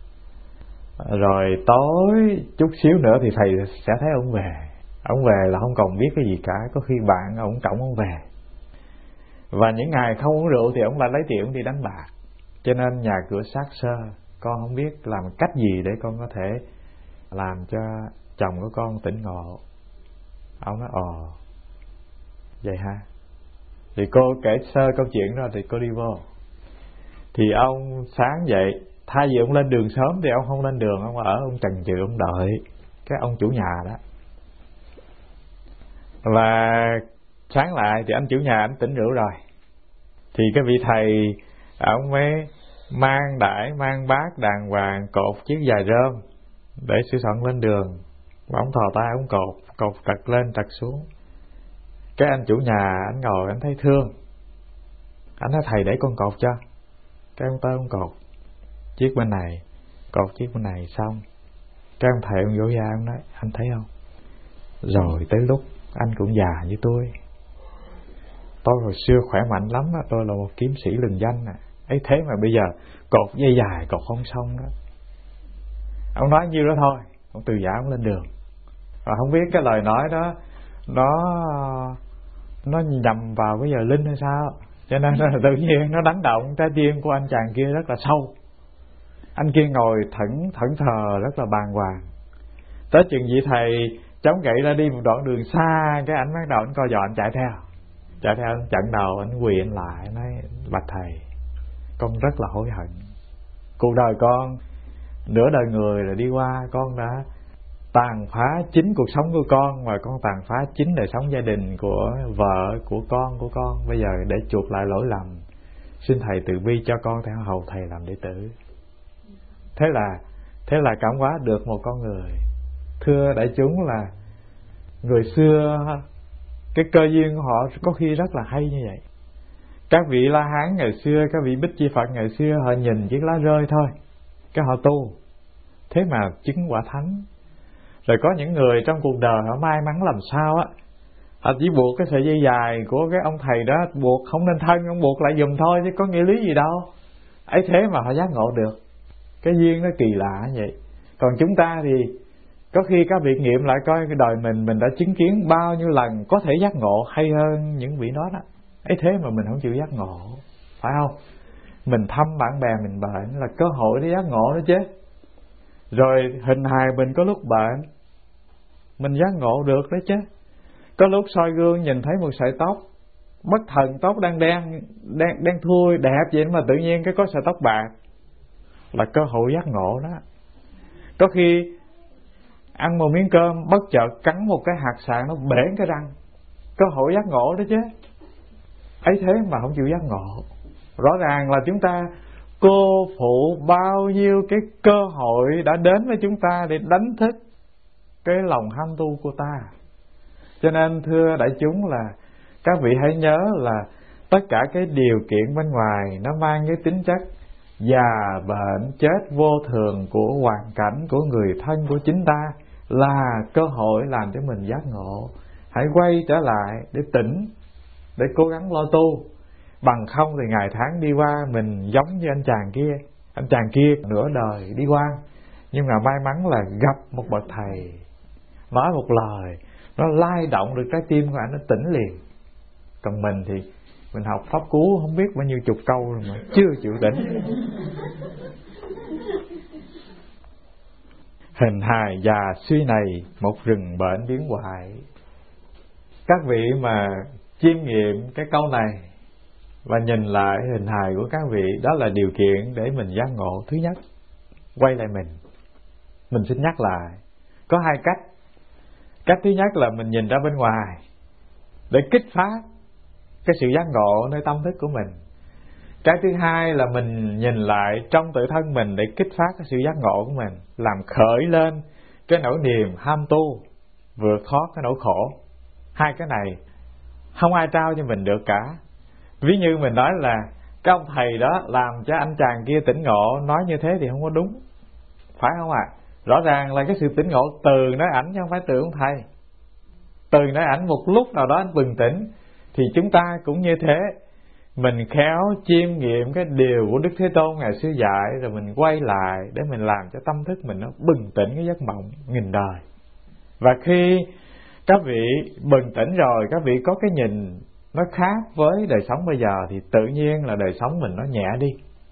Rồi tối chút xíu nữa thì thầy sẽ thấy ông về. Ông về là không còn biết cái gì cả, có khi bạn ông cõng ông về. Và những ngày không uống rượu thì ông lại lấy tiền ông đi đánh bạc. Cho nên nhà cửa xác sơ, con không biết làm cách gì để con có thể làm cho chồng của con tỉnh ngộ. Ông nói ồ vậy ha. Thì cô kể sơ câu chuyện đó thì cô đi vô. Thì ông sáng dậy, thay vì ông lên đường sớm thì ông không lên đường, ông ở ông chần chừ ông đợi cái ông chủ nhà đó. Và sáng lại thì anh chủ nhà anh tỉnh rượu rồi. Thì cái vị thầy ông mới mang đãi, mang bát đàng hoàng, cột chiếc dài rơm để sửa soạn lên đường. Và ông thò tay ông cột, cột trật lên trật xuống. Cái anh chủ nhà anh ngồi anh thấy thương, anh nói thầy để con cột cho. Cái ông tới ông cột chiếc bên này, cột chiếc bên này xong. Cái ông thầy ông vỗ vai ông nói anh thấy không, rồi tới lúc anh cũng già như tôi. Tôi hồi xưa khỏe mạnh lắm đó, tôi là một kiếm sĩ lừng danh nè, ấy thế mà bây giờ cột dây dài cột không xong đó. Ông nói nhiêu đó thôi, ông từ giả ông lên đường. Và không biết cái lời nói đó nó nó nhầm vào cái giờ linh hay sao, Cho nên là tự nhiên nó đánh động trái tim của anh chàng kia rất là sâu. Anh kia ngồi thẫn thẫn thờ rất là bàng hoàng. Tới chừng vị thầy chống gậy ra đi một đoạn đường xa, cái ảnh bắt đầu anh co giò anh chạy theo. Chạy theo anh chặn đầu, anh quỳ anh lại nói: bạch thầy, con rất là hối hận. Cuộc đời con, nửa đời người là đi qua, con đã tàn phá chính cuộc sống của con, và con tàn phá chính đời sống gia đình của vợ, của con của con. Bây giờ để chuộc lại lỗi lầm, xin thầy từ bi cho con theo hầu thầy làm đệ tử. Thế là Thế là cảm hóa được một con người. Thưa đại chúng là người xưa cái cơ duyên của họ có khi rất là hay như vậy. Các vị La Hán ngày xưa, các vị Bích Chi Phật ngày xưa, họ nhìn chiếc lá rơi thôi, cái họ tu, thế mà chứng quả thánh. Rồi có những người trong cuộc đời họ may mắn làm sao á, họ chỉ buộc cái sợi dây dài của cái ông thầy đó, buộc không nên thân, ông buộc lại giùm thôi chứ có nghĩa lý gì đâu. Ấy thế mà họ giác ngộ được. Cái duyên nó kỳ lạ như vậy. Còn chúng ta thì có khi các vị nghiệm lại coi cái đời mình, mình đã chứng kiến bao nhiêu lần có thể giác ngộ hay hơn những vị đó đó. Ấy thế mà mình không chịu giác ngộ, phải không? Mình thăm bạn bè mình bệnh là cơ hội để giác ngộ đó chứ. Rồi hình hài mình có lúc bệnh, mình giác ngộ được đấy chứ. Có lúc soi gương nhìn thấy một sợi tóc bất thần, tóc đang đen đen đen thui đẹp vậy mà tự nhiên cái có sợi tóc bạc, là cơ hội giác ngộ đó. Có khi ăn một miếng cơm bất chợt cắn một cái hạt sạn nó bể cái răng, cơ hội giác ngộ đó chứ. Ấy thế mà không chịu giác ngộ. Rõ ràng là chúng ta cô phụ bao nhiêu cái cơ hội đã đến với chúng ta để đánh thức cái lòng ham tu của ta. Cho nên thưa đại chúng là các vị hãy nhớ là tất cả cái điều kiện bên ngoài nó mang cái tính chất già, bệnh, chết vô thường của hoàn cảnh, của người thân, của chính ta, là cơ hội làm cho mình giác ngộ. Hãy quay trở lại để tỉnh, để cố gắng lo tu. Bằng không thì ngày tháng đi qua mình giống như anh chàng kia. Anh chàng kia nửa đời đi qua, nhưng mà may mắn là gặp một bậc thầy, nói một lời nó lay động được trái tim của anh, nó tỉnh liền. Còn mình thì mình học pháp cú không biết bao nhiêu chục câu rồi mà chưa chịu tỉnh. Hình hài già suy này, một rừng bệnh biến hoại. Các vị mà chiêm nghiệm cái câu này và nhìn lại hình hài của các vị, đó là điều kiện để mình giác ngộ. Thứ nhất, quay lại mình. Mình xin nhắc lại, có hai cách. Cách thứ nhất là mình nhìn ra bên ngoài để kích phát cái sự giác ngộ nơi tâm thức của mình. Cái thứ hai là mình nhìn lại trong tự thân mình để kích phát cái sự giác ngộ của mình, làm khởi lên cái nỗi niềm ham tu, vượt thoát cái nỗi khổ. Hai cái này không ai trao cho mình được cả. Ví như mình nói là cái ông thầy đó làm cho anh chàng kia tỉnh ngộ, nói như thế thì không có đúng, phải không ạ? À? Rõ ràng là cái sự tỉnh ngộ từ nói ảnh chứ không phải từ ông thầy. Từ nói ảnh một lúc nào đó anh bừng tỉnh, thì chúng ta cũng như thế. Mình khéo chiêm nghiệm cái điều của Đức Thế Tôn ngày xưa dạy, rồi mình quay lại để mình làm cho tâm thức mình nó bừng tỉnh cái giấc mộng nghìn đời. Và khi các vị bừng tỉnh rồi, các vị có cái nhìn nó khác với đời sống bây giờ, thì tự nhiên là đời sống mình nó nhẹ đi.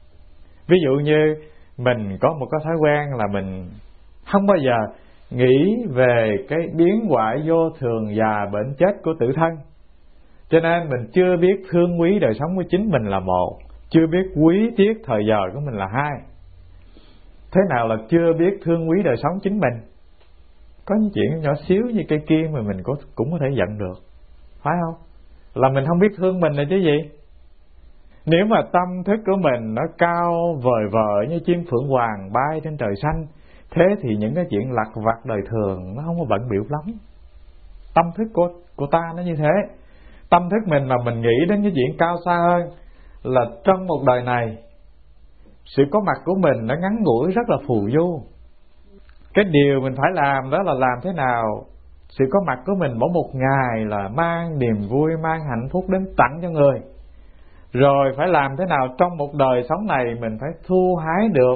Ví dụ như mình có một cái thói quen là mình không bao giờ nghĩ về cái biến hoại vô thường, già, bệnh, chết của tự thân. Cho nên mình chưa biết thương quý đời sống của chính mình là một, chưa biết quý tiếc thời giờ của mình là hai. Thế nào là chưa biết thương quý đời sống chính mình? Có những chuyện nhỏ xíu như cây kim mà mình cũng có thể giận được, phải không? Là mình không biết thương mình là chứ gì. Nếu mà tâm thức của mình nó cao vời vợi như chim phượng hoàng bay trên trời xanh, thế thì những cái chuyện lặt vặt đời thường nó không có bận bịu lắm. Tâm thức của, của ta nó như thế. Tâm thức mình mà mình nghĩ đến cái chuyện cao xa hơn là trong một đời này, sự có mặt của mình nó ngắn ngủi, rất là phù du. Cái điều mình phải làm đó là làm thế nào sự có mặt của mình mỗi một ngày là mang niềm vui, mang hạnh phúc đến tặng cho người. Rồi phải làm thế nào trong một đời sống này mình phải thu hái được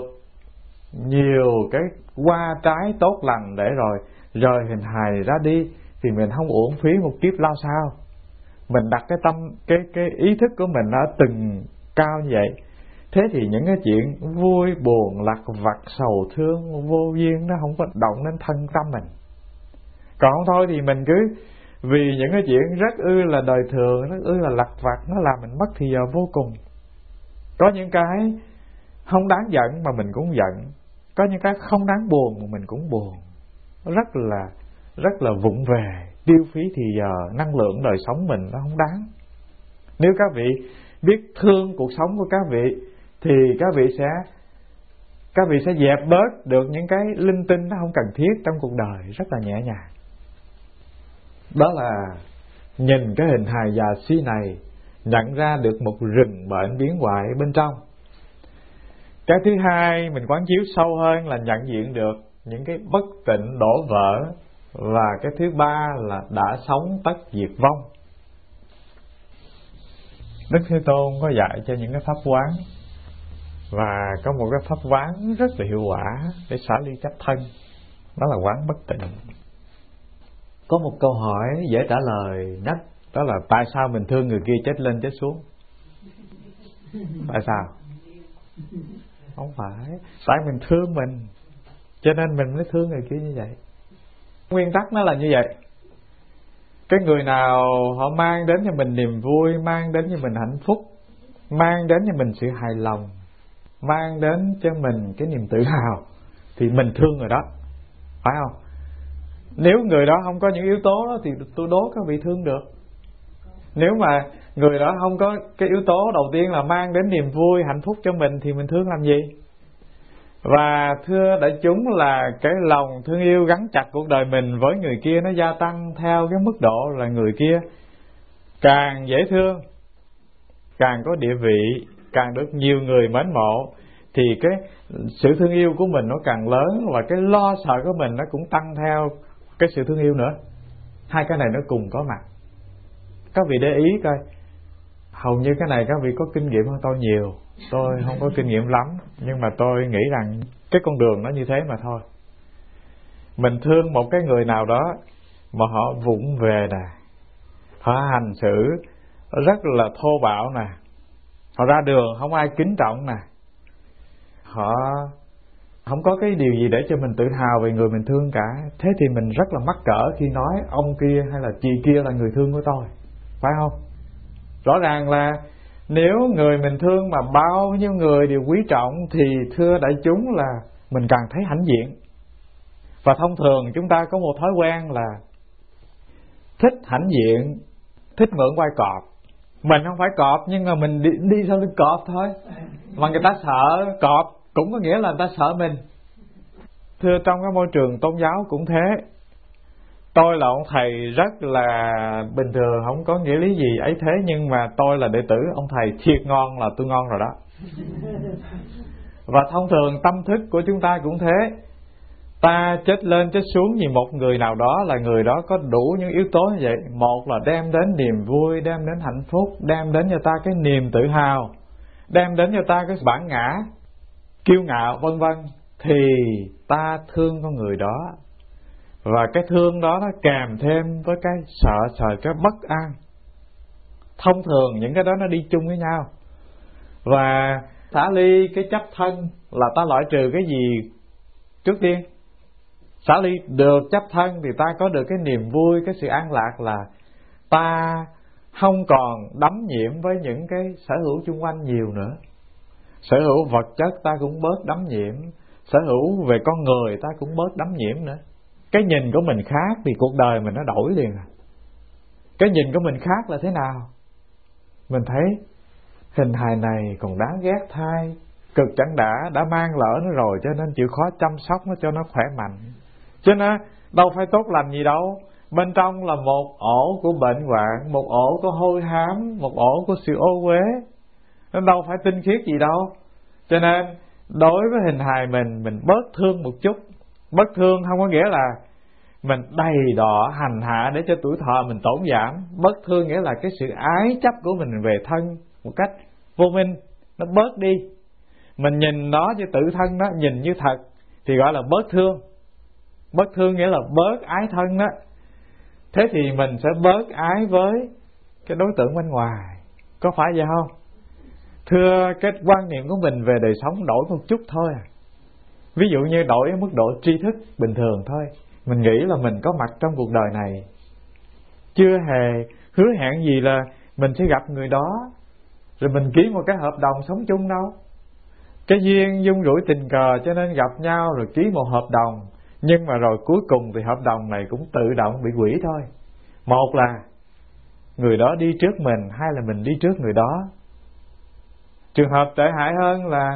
nhiều cái hoa trái tốt lành, để rồi rời hình hài ra đi thì mình không uổng phí một kiếp lao sao. mình đặt cái tâm, cái cái ý thức của mình nó từng cao như vậy, thế thì những cái chuyện vui buồn lặt vặt sầu thương vô duyên nó không có động đến thân tâm mình. Còn không thôi thì mình cứ vì những cái chuyện rất ư là đời thường, rất ư là lặt vặt, nó làm mình mất thì giờ vô cùng. Có những cái không đáng giận mà mình cũng giận, có những cái không đáng buồn mà mình cũng buồn, rất là rất là vụng về, tiêu phí thì giờ, năng lượng đời sống mình nó không đáng. Nếu các vị biết thương cuộc sống của các vị thì các vị sẽ các vị sẽ dẹp bớt được những cái linh tinh nó không cần thiết trong cuộc đời, rất là nhẹ nhàng. Đó là nhìn cái hình hài già xí này, nhận ra được một rừng bệnh biến hoại bên trong. Cái thứ hai mình quán chiếu sâu hơn là nhận diện được những cái bất tịnh đổ vỡ. Và cái thứ ba là đã sống tất diệt vong. Đức Thế Tôn có dạy cho những cái pháp quán, và có một cái pháp quán rất là hiệu quả để xả ly chấp thân, đó là quán bất tịnh. Có một câu hỏi dễ trả lời nhất, đó là tại sao mình thương người kia chết lên chết xuống? Tại sao? Không phải, tại mình thương mình, cho nên mình mới thương người kia như vậy. Nguyên tắc nó là như vậy. Cái người nào họ mang đến cho mình niềm vui, mang đến cho mình hạnh phúc, mang đến cho mình sự hài lòng, mang đến cho mình cái niềm tự hào, thì mình thương người đó, phải không? Nếu người đó không có những yếu tố đó thì tôi đố các vị thương được. Nếu mà người đó không có cái yếu tố đầu tiên là mang đến niềm vui, hạnh phúc cho mình thì mình thương làm gì? Và thưa đại chúng là cái lòng thương yêu gắn chặt cuộc đời mình với người kia nó gia tăng theo cái mức độ là người kia càng dễ thương, càng có địa vị, càng được nhiều người mến mộ, thì cái sự thương yêu của mình nó càng lớn, và cái lo sợ của mình nó cũng tăng theo cái sự thương yêu nữa. Hai cái này nó cùng có mặt. Các vị để ý coi, hầu như cái này các vị có kinh nghiệm hơn tôi nhiều. Tôi không có kinh nghiệm lắm, nhưng mà tôi nghĩ rằng cái con đường nó như thế mà thôi. Mình thương một cái người nào đó mà họ vụng về nè, họ hành xử rất là thô bạo nè, họ ra đường không ai kính trọng nè, họ không có cái điều gì để cho mình tự hào về người mình thương cả. Thế thì mình rất là mắc cỡ khi nói ông kia hay là chị kia là người thương của tôi, phải không? Rõ ràng là nếu người mình thương mà bao nhiêu người đều quý trọng thì thưa đại chúng là mình càng thấy hãnh diện. Và thông thường chúng ta có một thói quen là thích hãnh diện, thích mượn vai cọp. Mình không phải cọp nhưng mà mình đi, đi sau lưng cọp thôi. Mà người ta sợ cọp cũng có nghĩa là người ta sợ mình. Thưa trong cái môi trường tôn giáo cũng thế. Tôi là ông thầy rất là bình thường, không có nghĩa lý gì ấy thế, nhưng mà tôi là đệ tử ông thầy thiệt ngon là tôi ngon rồi đó. Và thông thường tâm thức của chúng ta cũng thế. Ta chết lên chết xuống vì một người nào đó là người đó có đủ những yếu tố như vậy. Một là đem đến niềm vui, đem đến hạnh phúc, đem đến cho ta cái niềm tự hào, đem đến cho ta cái bản ngã, kiêu ngạo vân vân, thì ta thương con người đó. Và cái thương đó nó kèm thêm với cái sợ sợ cái bất an. Thông thường những cái đó nó đi chung với nhau. Và xả ly cái chấp thân là ta loại trừ cái gì trước tiên? Xả ly được chấp thân thì ta có được cái niềm vui, cái sự an lạc là ta không còn đắm nhiễm với những cái sở hữu chung quanh nhiều nữa. Sở hữu vật chất ta cũng bớt đắm nhiễm, sở hữu về con người ta cũng bớt đắm nhiễm nữa. Cái nhìn của mình khác thì cuộc đời mình nó đổi liền à. Cái nhìn của mình khác là thế nào? Mình thấy hình hài này còn đáng ghét thay, cực chẳng đã, đã mang lỡ nó rồi cho nên chịu khó chăm sóc nó cho nó khỏe mạnh. Cho nên đâu phải tốt lành gì đâu. Bên trong là một ổ của bệnh hoạn, một ổ của hôi hám, một ổ của sự ô uế. Nó đâu phải tinh khiết gì đâu. Cho nên đối với hình hài mình, mình bớt thương một chút. Bất thương không có nghĩa là mình đầy đọa hành hạ để cho tuổi thọ mình tổn giảm. Bất thương nghĩa là cái sự ái chấp của mình về thân một cách vô minh, nó bớt đi. Mình nhìn nó cho tự thân nó, nhìn như thật thì gọi là bớt thương. Bớt thương nghĩa là bớt ái thân đó. Thế thì mình sẽ bớt ái với cái đối tượng bên ngoài. Có phải vậy không? Thưa, cái quan niệm của mình về đời sống đổi một chút thôi. Ví dụ như đổi ở mức độ tri thức bình thường thôi. Mình nghĩ là mình có mặt trong cuộc đời này, chưa hề hứa hẹn gì là mình sẽ gặp người đó, rồi mình ký một cái hợp đồng sống chung đâu. Cái duyên dung rủi tình cờ cho nên gặp nhau rồi ký một hợp đồng. Nhưng mà rồi cuối cùng thì hợp đồng này cũng tự động bị hủy thôi. Một là người đó đi trước mình, hai là mình đi trước người đó. Trường hợp tệ hại hơn là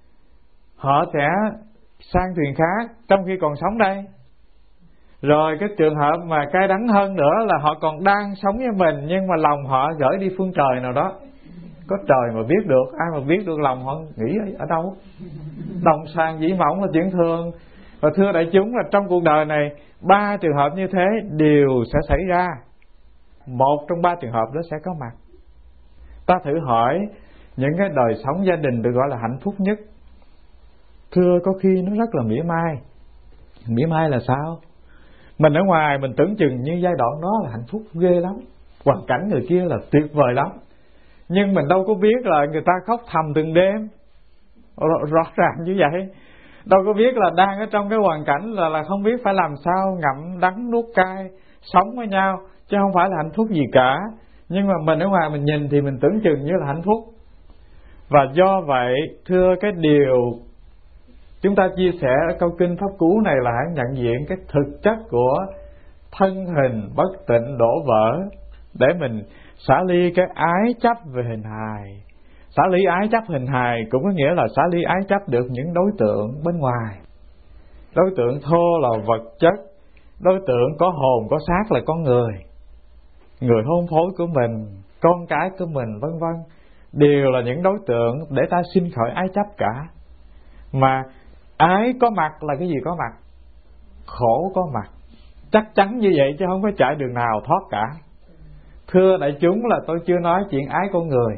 họ sẽ sang thuyền khác trong khi còn sống đây. Rồi cái trường hợp mà cay đắng hơn nữa là họ còn đang sống với mình, nhưng mà lòng họ gửi đi phương trời nào đó. Có trời mà biết được, ai mà biết được lòng họ nghĩ ở đâu. Đồng sàng dĩ mỏng là chuyện thường. Và thưa đại chúng là trong cuộc đời này, ba trường hợp như thế đều sẽ xảy ra. Một trong ba trường hợp đó sẽ có mặt. Ta thử hỏi, những cái đời sống gia đình được gọi là hạnh phúc nhất, thưa có khi nó rất là mỉa mai. Mỉa mai là sao? Mình ở ngoài mình tưởng chừng như giai đoạn đó là hạnh phúc ghê lắm, hoàn cảnh người kia là tuyệt vời lắm. Nhưng mình đâu có biết là người ta khóc thầm từng đêm. Rõ ràng như vậy. Đâu có biết là đang ở trong cái hoàn cảnh là, là không biết phải làm sao ngậm đắng nuốt cay, sống với nhau, chứ không phải là hạnh phúc gì cả. Nhưng mà mình ở ngoài mình nhìn thì mình tưởng chừng như là hạnh phúc. Và do vậy, thưa, cái điều chúng ta chia sẻ ở câu kinh Pháp Cú này là hãy nhận diện cái thực chất của thân hình bất tịnh đổ vỡ, để mình xả ly cái ái chấp về hình hài. Xả ly ái chấp hình hài cũng có nghĩa là xả ly ái chấp được những đối tượng bên ngoài. Đối tượng thô là vật chất, đối tượng có hồn có xác là con người, người hôn phối của mình, con cái của mình, vân vân, đều là những đối tượng để ta sinh khởi ái chấp cả. Mà ái có mặt là cái gì có mặt? Khổ có mặt. Chắc chắn như vậy chứ không có chạy đường nào thoát cả. Thưa đại chúng là tôi chưa nói chuyện ái con người.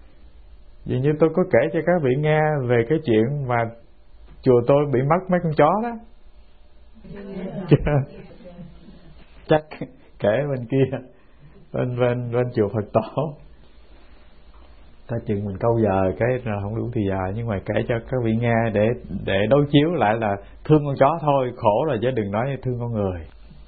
Vì như tôi có kể cho các vị nghe về cái chuyện mà chùa tôi bị mất mấy con chó đó. Chắc kể bên kia, bên bên bên chùa Phật Tổ. Ta chừng mình câu giờ cái là không đủ thì giờ, nhưng mà kể cho các vị nghe để để đối chiếu lại là thương con chó thôi, khổ rồi chứ đừng nói thương con người.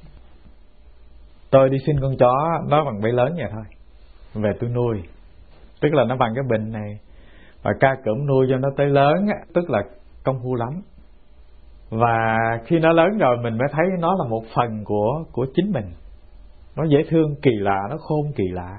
Tôi đi xin con chó nó bằng bể lớn vậy thôi, về tôi nuôi, tức là nó bằng cái bình này, và ca cụm nuôi cho nó tới lớn, tức là công phu lắm. Và khi nó lớn rồi mình mới thấy nó là một phần của của chính mình. Nó dễ thương kỳ lạ, nó khôn kỳ lạ.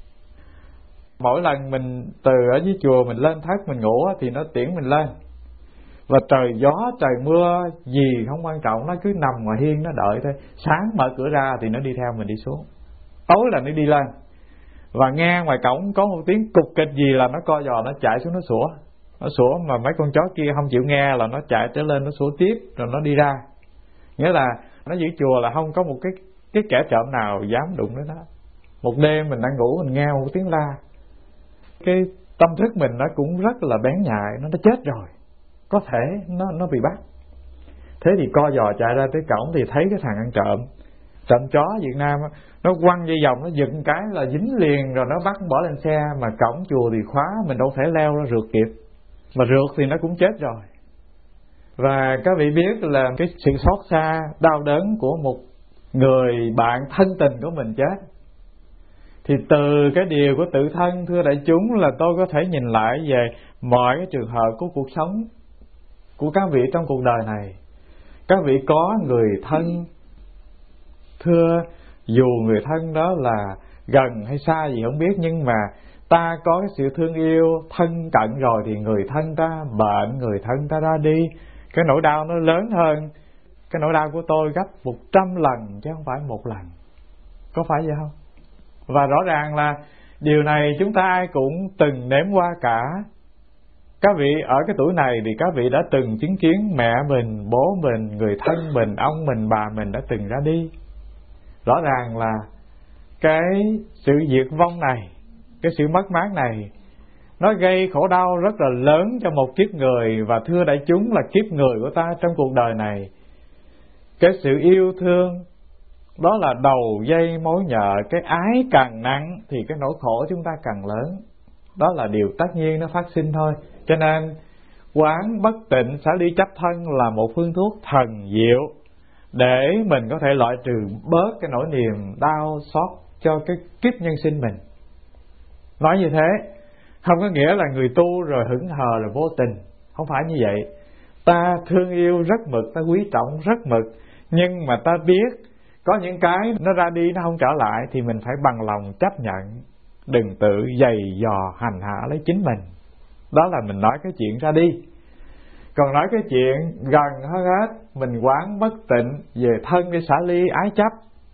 Mỗi lần mình từ ở dưới chùa mình lên thất mình ngủ thì nó tiễn mình lên. Và trời gió, trời mưa gì không quan trọng, nó cứ nằm ngoài hiên nó đợi thôi. Sáng mở cửa ra thì nó đi theo mình đi xuống, tối là nó đi lên. Và nghe ngoài cổng có một tiếng cục kịch gì là nó co giò, nó chạy xuống nó sủa. Nó sủa mà mấy con chó kia không chịu nghe là nó chạy trở lên nó sủa tiếp, rồi nó đi ra. Nghĩa là nó giữ chùa là không có một cái cái kẻ trộm nào dám đụng đến nó. Một đêm mình đang ngủ mình nghe một tiếng la, cái tâm thức mình nó cũng rất là bén nhạy, nó đã chết rồi, có thể nó nó bị bắt. Thế thì co giò chạy ra tới cổng thì thấy cái thằng ăn trộm, trộm chó Việt Nam á, nó quăng dây vòng, nó giật cái là dính liền, rồi nó bắt bỏ lên xe, mà cổng chùa thì khóa, mình đâu thể leo ra rượt kịp, mà rượt thì nó cũng chết rồi. Và các vị biết là cái sự xót xa, đau đớn của một người bạn thân tình của mình chết, thì từ cái điều của tự thân, thưa đại chúng, là tôi có thể nhìn lại về mọi cái trường hợp của cuộc sống của các vị trong cuộc đời này. Các vị có người thân, thưa, dù người thân đó là gần hay xa gì không biết, nhưng mà ta có cái sự thương yêu thân cận rồi thì người thân ta bệnh, người thân ta ra đi, cái nỗi đau nó lớn hơn cái nỗi đau của tôi gấp một trăm lần chứ không phải một lần. Có phải vậy không? Và rõ ràng là điều này chúng ta ai cũng từng nếm qua cả. Các vị ở cái tuổi này thì các vị đã từng chứng kiến mẹ mình, bố mình, người thân mình, ông mình, bà mình đã từng ra đi. Rõ ràng là cái sự diệt vong này, cái sự mất mát này, nó gây khổ đau rất là lớn cho một kiếp người. Và thưa đại chúng là kiếp người của ta trong cuộc đời này, cái sự yêu thương, Đó là đầu dây mối nhợ. Cái ái càng nặng thì cái nỗi khổ chúng ta càng lớn. Đó là điều tất nhiên nó phát sinh thôi. Cho nên quán bất tịnh xả ly chấp thân là một phương thuốc thần diệu để mình có thể loại trừ bớt cái nỗi niềm đau xót cho cái kiếp nhân sinh mình. Nói như thế không có nghĩa là người tu rồi hững hờ là vô tình. Không phải như vậy. Ta thương yêu rất mực, ta quý trọng rất mực, nhưng mà ta biết có những cái nó ra đi nó không trở lại thì mình phải bằng lòng chấp nhận. Đừng tự giày dò hành hạ lấy chính mình. Đó là mình nói cái chuyện ra đi. Còn nói cái chuyện gần hơn hết, mình quán bất tịnh về thân để xả ly ái chấp,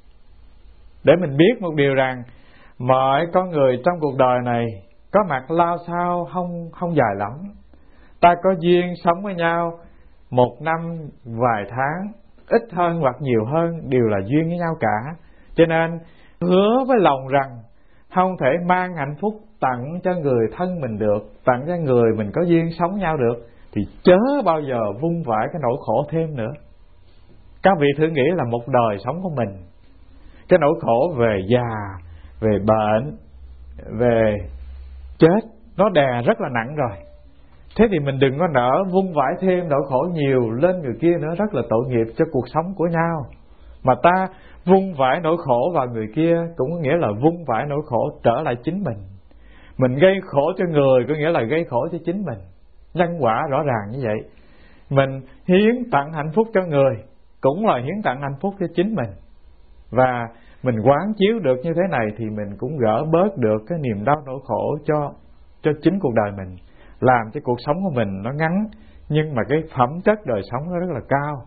để mình biết một điều rằng mọi con người trong cuộc đời này có mặt lao sao không không dài lắm. Ta có duyên sống với nhau một năm vài tháng, ít hơn hoặc nhiều hơn đều là duyên với nhau cả. Cho nên hứa với lòng rằng không thể mang hạnh phúc tặng cho người thân mình được, tặng cho người mình có duyên sống nhau được, thì chớ bao giờ vung vãi cái nỗi khổ thêm nữa. Các vị thử nghĩ là một đời sống của mình, cái nỗi khổ về già, về bệnh, về chết nó đè rất là nặng rồi. Thế thì mình đừng có nỡ vung vãi thêm nỗi khổ nhiều lên người kia nữa, rất là tội nghiệp cho cuộc sống của nhau. Mà ta vung vãi nỗi khổ vào người kia cũng có nghĩa là vung vãi nỗi khổ trở lại chính mình. Mình gây khổ cho người có nghĩa là gây khổ cho chính mình. Nhân quả rõ ràng như vậy. Mình hiến tặng hạnh phúc cho người cũng là hiến tặng hạnh phúc cho chính mình. Và mình quán chiếu được như thế này thì mình cũng gỡ bớt được cái niềm đau nỗi khổ cho cho chính cuộc đời mình, làm cho cuộc sống của mình nó ngắn nhưng mà cái phẩm chất đời sống nó rất là cao.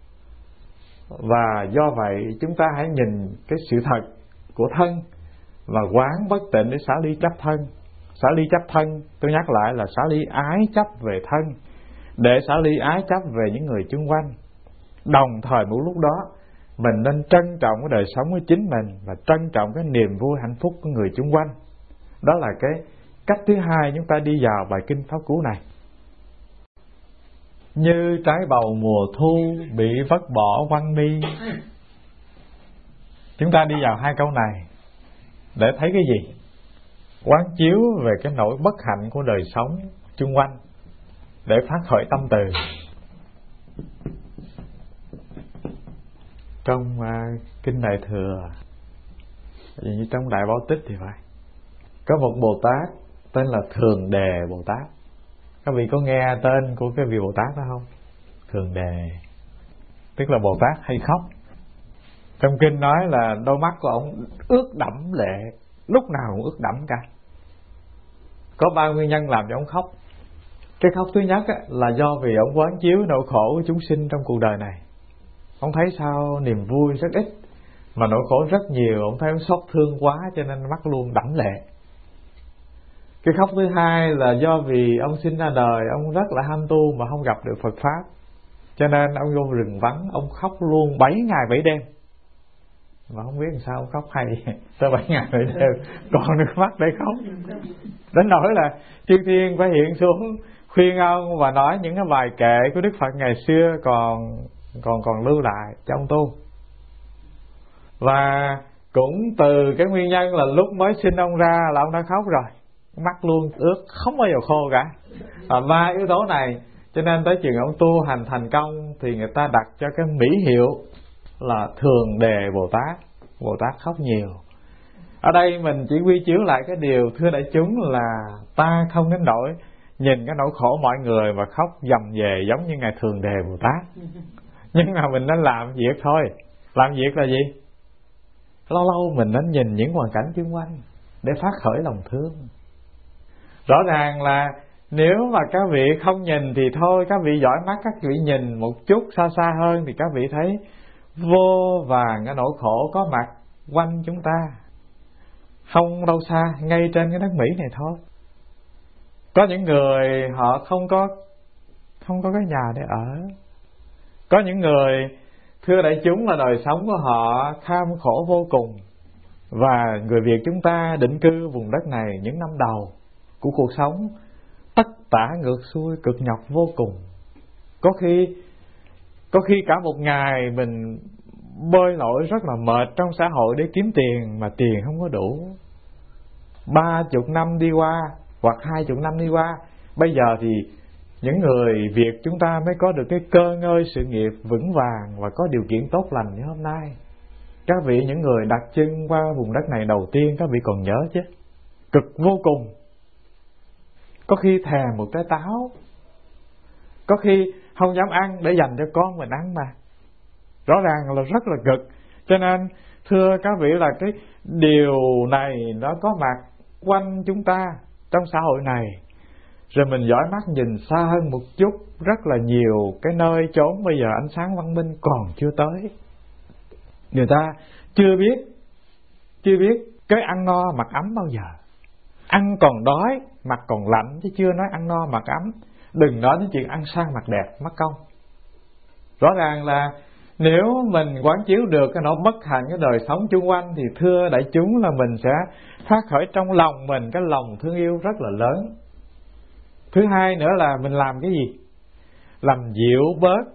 Và do vậy chúng ta hãy nhìn cái sự thật của thân và quán bất tịnh để xả ly chấp thân. Xả ly chấp thân, tôi nhắc lại là xả ly ái chấp về thân, để xả ly ái chấp về những người chung quanh. Đồng thời một lúc đó mình nên trân trọng cái đời sống của chính mình và trân trọng cái niềm vui hạnh phúc của người chung quanh. Đó là cái cách thứ hai chúng ta đi vào bài kinh Pháp Cú này. Như trái bầu mùa thu bị vứt bỏ quăng đi. Chúng ta đi vào hai câu này để thấy cái gì? Quán chiếu về cái nỗi bất hạnh của đời sống chung quanh, để phát khởi tâm từ. Trong uh, kinh Đại Thừa, như trong Đại Bảo Tích thì phải, có một Bồ Tát tên là Thường Đề Bồ Tát. Các vị có nghe tên của cái vị Bồ Tát đó không? Thường Đề tức là Bồ Tát hay khóc. Trong kinh nói là đôi mắt của ông ướt đẫm lệ, lúc nào cũng ướt đẫm cả. Có ba nguyên nhân làm cho ông khóc. Cái khóc thứ nhất á, là do vì ông quán chiếu nỗi khổ của chúng sinh trong cuộc đời này. Ông thấy sao niềm vui rất ít mà nỗi khổ rất nhiều, ông thấy ông xót thương quá cho nên mắt luôn đẫm lệ. Cái khóc thứ hai là do vì ông sinh ra đời, ông rất là ham tu mà không gặp được Phật Pháp, cho nên ông vô rừng vắng, ông khóc luôn bảy ngày bảy đêm. Mà không biết làm sao ông khóc hay tới bảy ngày bảy đêm còn nước mắt để khóc. Đến nỗi là chư thiên phải hiện xuống khuyên ông và nói những cái bài kệ của Đức Phật ngày xưa còn còn còn lưu lại cho ông tu. Và cũng từ cái nguyên nhân là lúc mới sinh ông ra là ông đã khóc rồi, mắt luôn ướt không bao giờ khô cả. Và ba yếu tố này cho nên tới chừng ông tu hành thành công thì người ta đặt cho cái mỹ hiệu là Thường Đề Bồ Tát. Bồ Tát khóc nhiều. Ở đây mình chỉ quy chiếu lại cái điều, thưa đại chúng, là ta không đến nỗi nhìn cái nỗi khổ mọi người mà khóc dầm về giống như ngài Thường Đề Bồ Tát. Nhưng mà mình nên làm việc thôi. Làm việc là gì? Lâu lâu mình nên nhìn những hoàn cảnh xung quanh để phát khởi lòng thương. Rõ ràng là nếu mà các vị không nhìn thì thôi, các vị giỏi mắt các vị nhìn một chút xa xa hơn thì các vị thấy vô vàn cái nỗi khổ có mặt quanh chúng ta, không đâu xa, ngay trên cái đất Mỹ này thôi. Có những người họ không có không có cái nhà để ở. Có những người, thưa đại chúng, là đời sống của họ kham khổ vô cùng. Và người Việt chúng ta định cư vùng đất này những năm đầu của cuộc sống tất tả ngược xuôi, cực nhọc vô cùng. Có khi Có khi cả một ngày mình bơi lội rất là mệt trong xã hội để kiếm tiền mà tiền không có đủ. Ba chục năm đi qua hoặc hai chục năm đi qua, bây giờ thì những người Việt chúng ta mới có được cái cơ ngơi sự nghiệp vững vàng và có điều kiện tốt lành như hôm nay. Các vị những người đặt chân qua vùng đất này đầu tiên, các vị còn nhớ chứ? Cực vô cùng. Có khi thèm một trái táo, có khi không dám ăn để dành cho con mình ăn mà. Rõ ràng là rất là cực. Cho nên thưa các vị là cái điều này nó có mặt quanh chúng ta trong xã hội này. Rồi mình dõi mắt nhìn xa hơn một chút, rất là nhiều cái nơi chốn bây giờ ánh sáng văn minh còn chưa tới. Người ta chưa biết Chưa biết cái ăn no mặc ấm bao giờ. Ăn còn đói, mặt còn lạnh, chứ chưa nói ăn no mặc ấm. Đừng nói đến chuyện ăn sang mặc đẹp, mất công. Rõ ràng là nếu mình quán chiếu được cái nỗi bất hạnh cái đời sống chung quanh, thì thưa đại chúng là mình sẽ phát khởi trong lòng mình cái lòng thương yêu rất là lớn. Thứ hai nữa là mình làm cái gì? Làm dịu bớt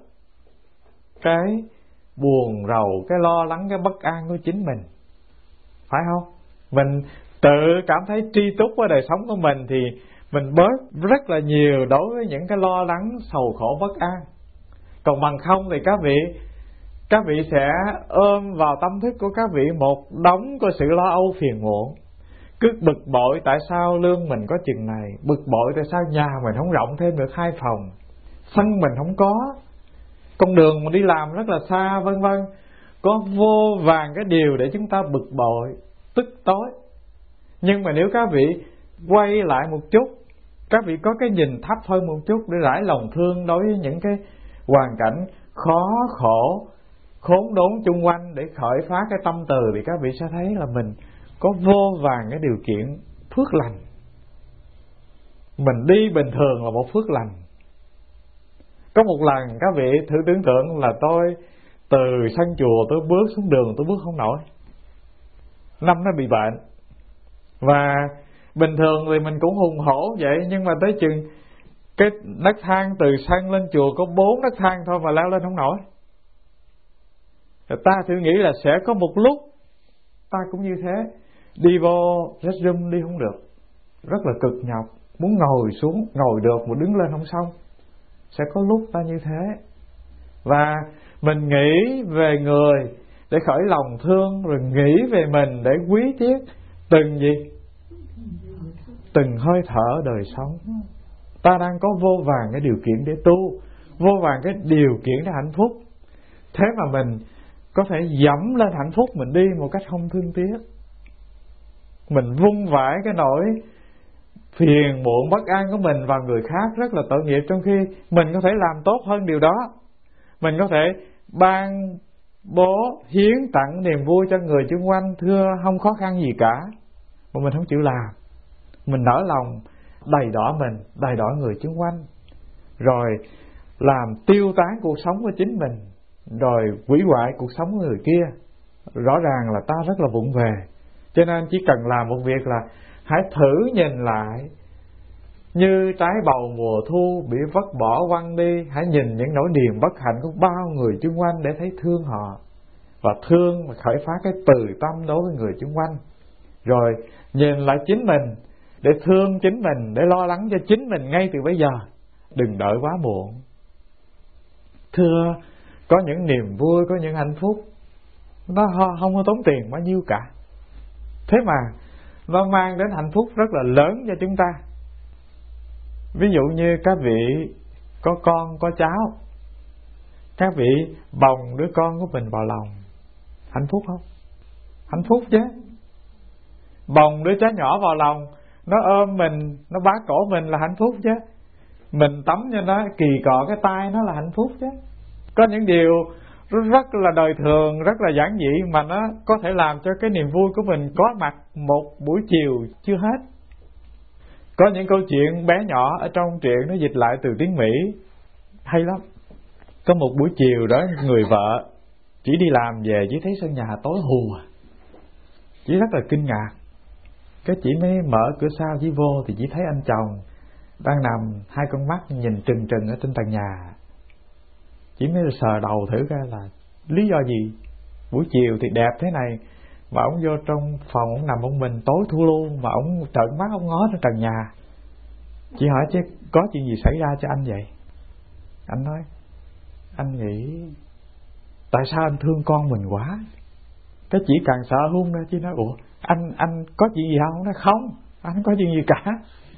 cái buồn rầu, cái lo lắng, cái bất an của chính mình. Phải không? Mình tự cảm thấy tri túc với đời sống của mình thì mình bớt rất là nhiều đối với những cái lo lắng, sầu khổ, bất an. Còn bằng không thì các vị Các vị sẽ ôm vào tâm thức của các vị một đống của sự lo âu phiền muộn. Cứ bực bội tại sao lương mình có chừng này, bực bội tại sao nhà mình không rộng thêm được hai phòng, sân mình không có, con đường mình đi làm rất là xa, vân vân. Có vô vàn cái điều để chúng ta bực bội, tức tối. Nhưng mà nếu các vị quay lại một chút, các vị có cái nhìn thấp hơn một chút để rải lòng thương đối với những cái hoàn cảnh khó khổ, khốn đốn chung quanh, để khởi phát cái tâm từ, thì các vị sẽ thấy là mình có vô vàn cái điều kiện phước lành. Mình đi bình thường là một phước lành. Có một lần các vị thử tưởng tượng là tôi từ sân chùa tôi bước xuống đường tôi bước không nổi. Năm nó bị bệnh, và bình thường thì mình cũng hùng hổ vậy, nhưng mà tới chừng cái nấc thang từ sân lên chùa có bốn nấc thang thôi mà leo lên không nổi. Ta thử nghĩ là sẽ có một lúc ta cũng như thế, đi vô restroom đi không được, rất là cực nhọc, muốn ngồi xuống ngồi được mà đứng lên không xong. Sẽ có lúc ta như thế. Và mình nghĩ về người để khởi lòng thương, rồi nghĩ về mình để quý tiếc từng gì từng hơi thở đời sống. Ta đang có vô vàn cái điều kiện để tu, vô vàn cái điều kiện để hạnh phúc. Thế mà mình có thể dẫm lên hạnh phúc mình đi một cách không thương tiếc. Mình vung vãi cái nỗi phiền muộn bất an của mình vào người khác rất là tội nghiệp, trong khi mình có thể làm tốt hơn điều đó. Mình có thể ban bố hiến tặng niềm vui cho người xung quanh, thưa không khó khăn gì cả, mà mình không chịu làm. Mình nở lòng đầy đỏ mình, đầy đỏ người xung quanh, rồi làm tiêu tán cuộc sống của chính mình, rồi hủy hoại cuộc sống của người kia. Rõ ràng là ta rất là vụng về. Cho nên chỉ cần làm một việc là hãy thử nhìn lại, như trái bầu mùa thu bị vứt bỏ quăng đi. Hãy nhìn những nỗi niềm bất hạnh của bao người xung quanh để thấy thương họ, và thương và khởi phát cái từ tâm đối với người xung quanh. Rồi nhìn lại chính mình để thương chính mình, để lo lắng cho chính mình ngay từ bây giờ, đừng đợi quá muộn. Thưa, có những niềm vui, có những hạnh phúc nó không có tốn tiền bao nhiêu cả, thế mà nó mang đến hạnh phúc rất là lớn cho chúng ta. Ví dụ như các vị có con, có cháu, các vị bồng đứa con của mình vào lòng, hạnh phúc không? Hạnh phúc chứ. Bồng đứa cháu nhỏ vào lòng, nó ôm mình, nó bá cổ mình là hạnh phúc chứ. Mình tắm cho nó, kỳ cọ cái tai nó là hạnh phúc chứ. Có những điều rất là đời thường, rất là giản dị mà nó có thể làm cho cái niềm vui của mình có mặt một buổi chiều chưa hết. Có những câu chuyện bé nhỏ ở trong truyện nó dịch lại từ tiếng Mỹ hay lắm. Có một buổi chiều đó, người vợ chỉ đi làm về chỉ thấy sân nhà tối hù, chỉ rất là kinh ngạc. Cái chỉ mới mở cửa sau chỉ vô thì chỉ thấy anh chồng đang nằm hai con mắt nhìn trừng trừng ở trên tầng nhà. Chỉ mới sờ đầu thử coi là lý do gì buổi chiều thì đẹp thế này, mà ông vô trong phòng ông nằm ông mình tối thu luôn, mà ông trợn mắt ông ngó trên trần nhà. Chị hỏi chứ có chuyện gì xảy ra cho anh vậy? Anh nói anh nghĩ tại sao anh thương con mình quá. Cái chị càng sợ hung ra, chị nói ủa anh anh có chuyện gì không? Nói không, anh không có chuyện gì cả.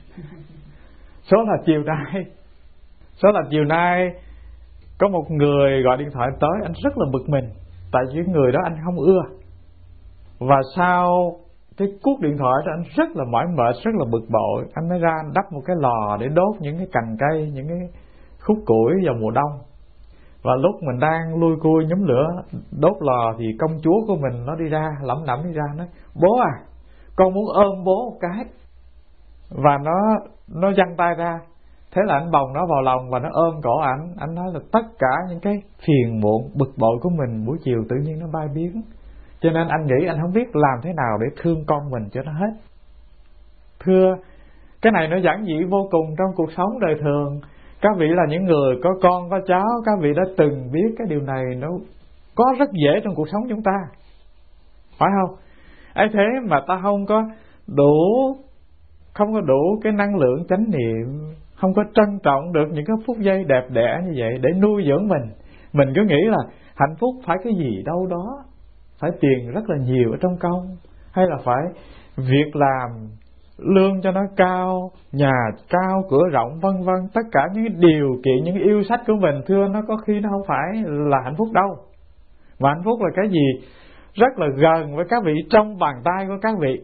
Số là chiều nay Số là chiều nay có một người gọi điện thoại tới, anh rất là bực mình, tại vì người đó anh không ưa. Và sau cái cuộc điện thoại đó anh rất là mỏi mệt, rất là bực bội. Anh mới ra anh đắp một cái lò để đốt những cái cành cây, những cái khúc củi vào mùa đông. Và lúc mình đang lui cui nhóm lửa đốt lò thì công chúa của mình nó đi ra, lẩm lẩm đi ra nói bố à, con muốn ôm bố một cái. Và nó nó giăng tay ra. Thế là anh bồng nó vào lòng và nó ôm cổ ảnh. Anh nói là tất cả những cái phiền muộn bực bội của mình buổi chiều tự nhiên nó bay biến. Cho nên anh nghĩ anh không biết làm thế nào để thương con mình cho nó hết. Thưa, cái này nó giản dị vô cùng trong cuộc sống đời thường. Các vị là những người có con có cháu, các vị đã từng biết cái điều này nó có rất dễ trong cuộc sống chúng ta, phải không? ấy thế mà ta không có đủ không có đủ cái năng lượng chánh niệm, không có trân trọng được những cái phút giây đẹp đẽ như vậy để nuôi dưỡng mình. Mình cứ nghĩ là hạnh phúc phải cái gì đâu đó, phải tiền rất là nhiều ở trong công, hay là phải việc làm lương cho nó cao, nhà cao, cửa rộng, vân vân. Tất cả những điều kiện, những yêu sách của mình, thưa, nó có khi nó không phải là hạnh phúc đâu. Mà hạnh phúc là cái gì rất là gần với các vị, trong bàn tay của các vị,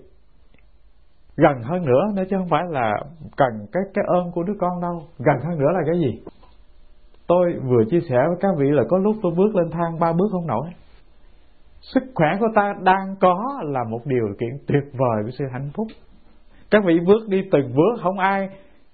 gần hơn nữa nữa, chứ không phải là cần cái cái ơn của đứa con đâu. Gần hơn nữa là cái gì? Tôi vừa chia sẻ với các vị là có lúc tôi bước lên thang ba bước không nổi. Sức khỏe của ta đang có là một điều kiện tuyệt vời của sự hạnh phúc. Các vị bước đi từng bước, không ai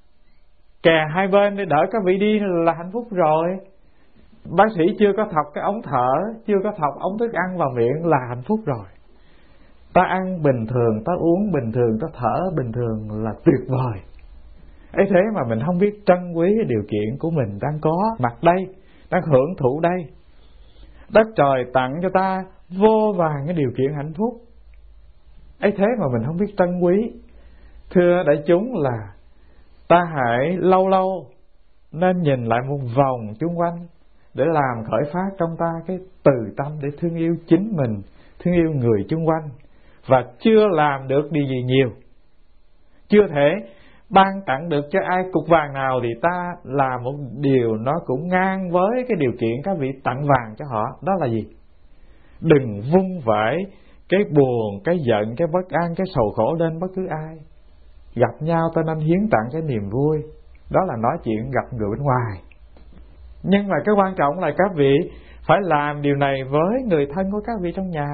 kè hai bên để đỡ các vị đi là hạnh phúc rồi. Bác sĩ chưa có thọc cái ống thở, chưa có thọc ống thức ăn vào miệng là hạnh phúc rồi. Ta ăn bình thường, ta uống bình thường, ta thở bình thường là tuyệt vời. Ấy thế mà mình không biết trân quý điều kiện của mình đang có mặt đây, đang hưởng thụ đây. Đất trời tặng cho ta vô vàn cái điều kiện hạnh phúc. Ấy thế mà mình không biết trân quý. Thưa đại chúng, là ta hãy lâu lâu nên nhìn lại một vòng chung quanh để làm khởi phát trong ta cái từ tâm để thương yêu chính mình, thương yêu người chung quanh. Và chưa làm được điều gì nhiều, chưa thể ban tặng được cho ai cục vàng nào, thì ta làm một điều nó cũng ngang với cái điều kiện các vị tặng vàng cho họ. Đó là gì? Đừng vung vãi cái buồn, cái giận, cái bất an, cái sầu khổ lên bất cứ ai. Gặp nhau ta nên hiến tặng cái niềm vui. Đó là nói chuyện gặp người bên ngoài. Nhưng mà cái quan trọng là các vị phải làm điều này với người thân của các vị trong nhà.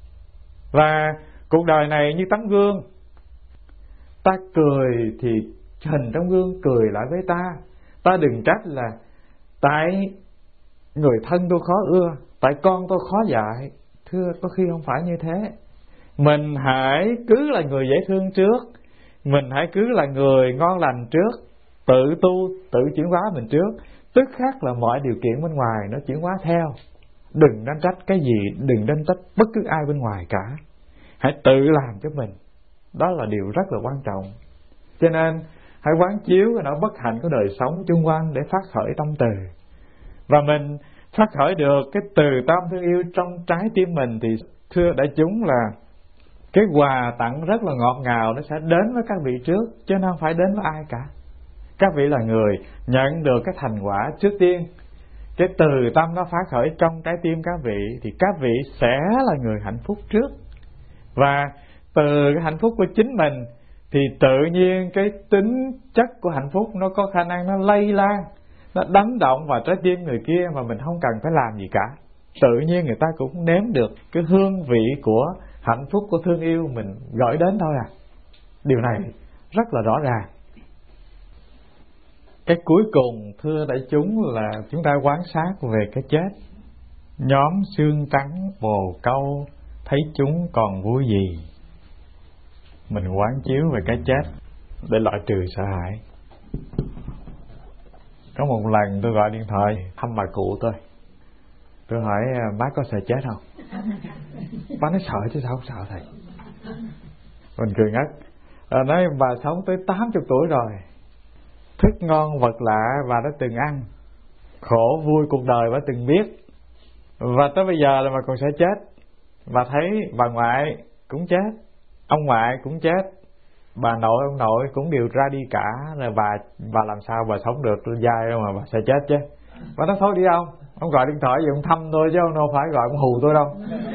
Và cuộc đời này như tấm gương, ta cười thì hình trong gương cười lại với ta. Ta đừng trách là tại người thân tôi khó ưa, tại con tôi khó dạy. Thưa, có khi không phải như thế. Mình hãy cứ là người dễ thương trước, mình hãy cứ là người ngon lành trước, tự tu, tự chuyển hóa mình trước. Tức khác là mọi điều kiện bên ngoài nó chuyển hóa theo. Đừng nên trách cái gì, đừng nên trách bất cứ ai bên ngoài cả. Hãy tự làm cho mình. Đó là điều rất là quan trọng. Cho nên hãy quán chiếu cái nỗi bất hạnh của đời sống chung quanh để phát khởi tâm từ. Và mình phát khởi được cái từ tâm thương yêu trong trái tim mình thì thưa đại chúng là cái quà tặng rất là ngọt ngào nó sẽ đến với các vị trước, chứ nó không phải đến với ai cả. Các vị là người nhận được cái thành quả trước tiên. Cái từ tâm nó phát khởi trong trái tim các vị thì các vị sẽ là người hạnh phúc trước. Và từ cái hạnh phúc của chính mình thì tự nhiên cái tính chất của hạnh phúc nó có khả năng nó lây lan, nó đánh động vào trái tim người kia mà mình không cần phải làm gì cả. Tự nhiên người ta cũng nếm được cái hương vị của hạnh phúc, của thương yêu mình gửi đến thôi à. Điều này rất là rõ ràng. Cái cuối cùng thưa đại chúng là chúng ta quan sát về cái chết. Nhóm xương trắng bồ câu, thấy chúng còn vui gì. Mình quán chiếu về cái chết để loại trừ sợ hãi. Có một lần tôi gọi điện thoại thăm bà cụ tôi. Tôi hỏi bác có sợ chết không? Bà nói sợ chứ sao không sợ thầy. Mình cười ngất. À, nói bà sống tới tám mươi tuổi rồi, thức ngon vật lạ bà đã từng ăn, khổ vui cuộc đời bà từng biết, và tới bây giờ là bà còn sẽ chết. Bà thấy bà ngoại cũng chết, ông ngoại cũng chết, bà nội ông nội cũng đều ra đi cả, rồi bà bà làm sao bà sống được dai đâu mà bà sẽ chết chứ. Bà nói thôi đi đâu, ông gọi điện thoại về ông thăm tôi chứ ông đâu phải gọi ông hù tôi đâu.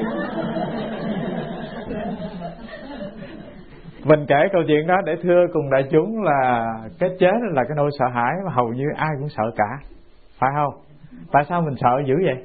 Mình kể câu chuyện đó để thưa cùng đại chúng là cái chết là cái nỗi sợ hãi mà hầu như ai cũng sợ cả, phải không? Tại sao mình sợ dữ vậy?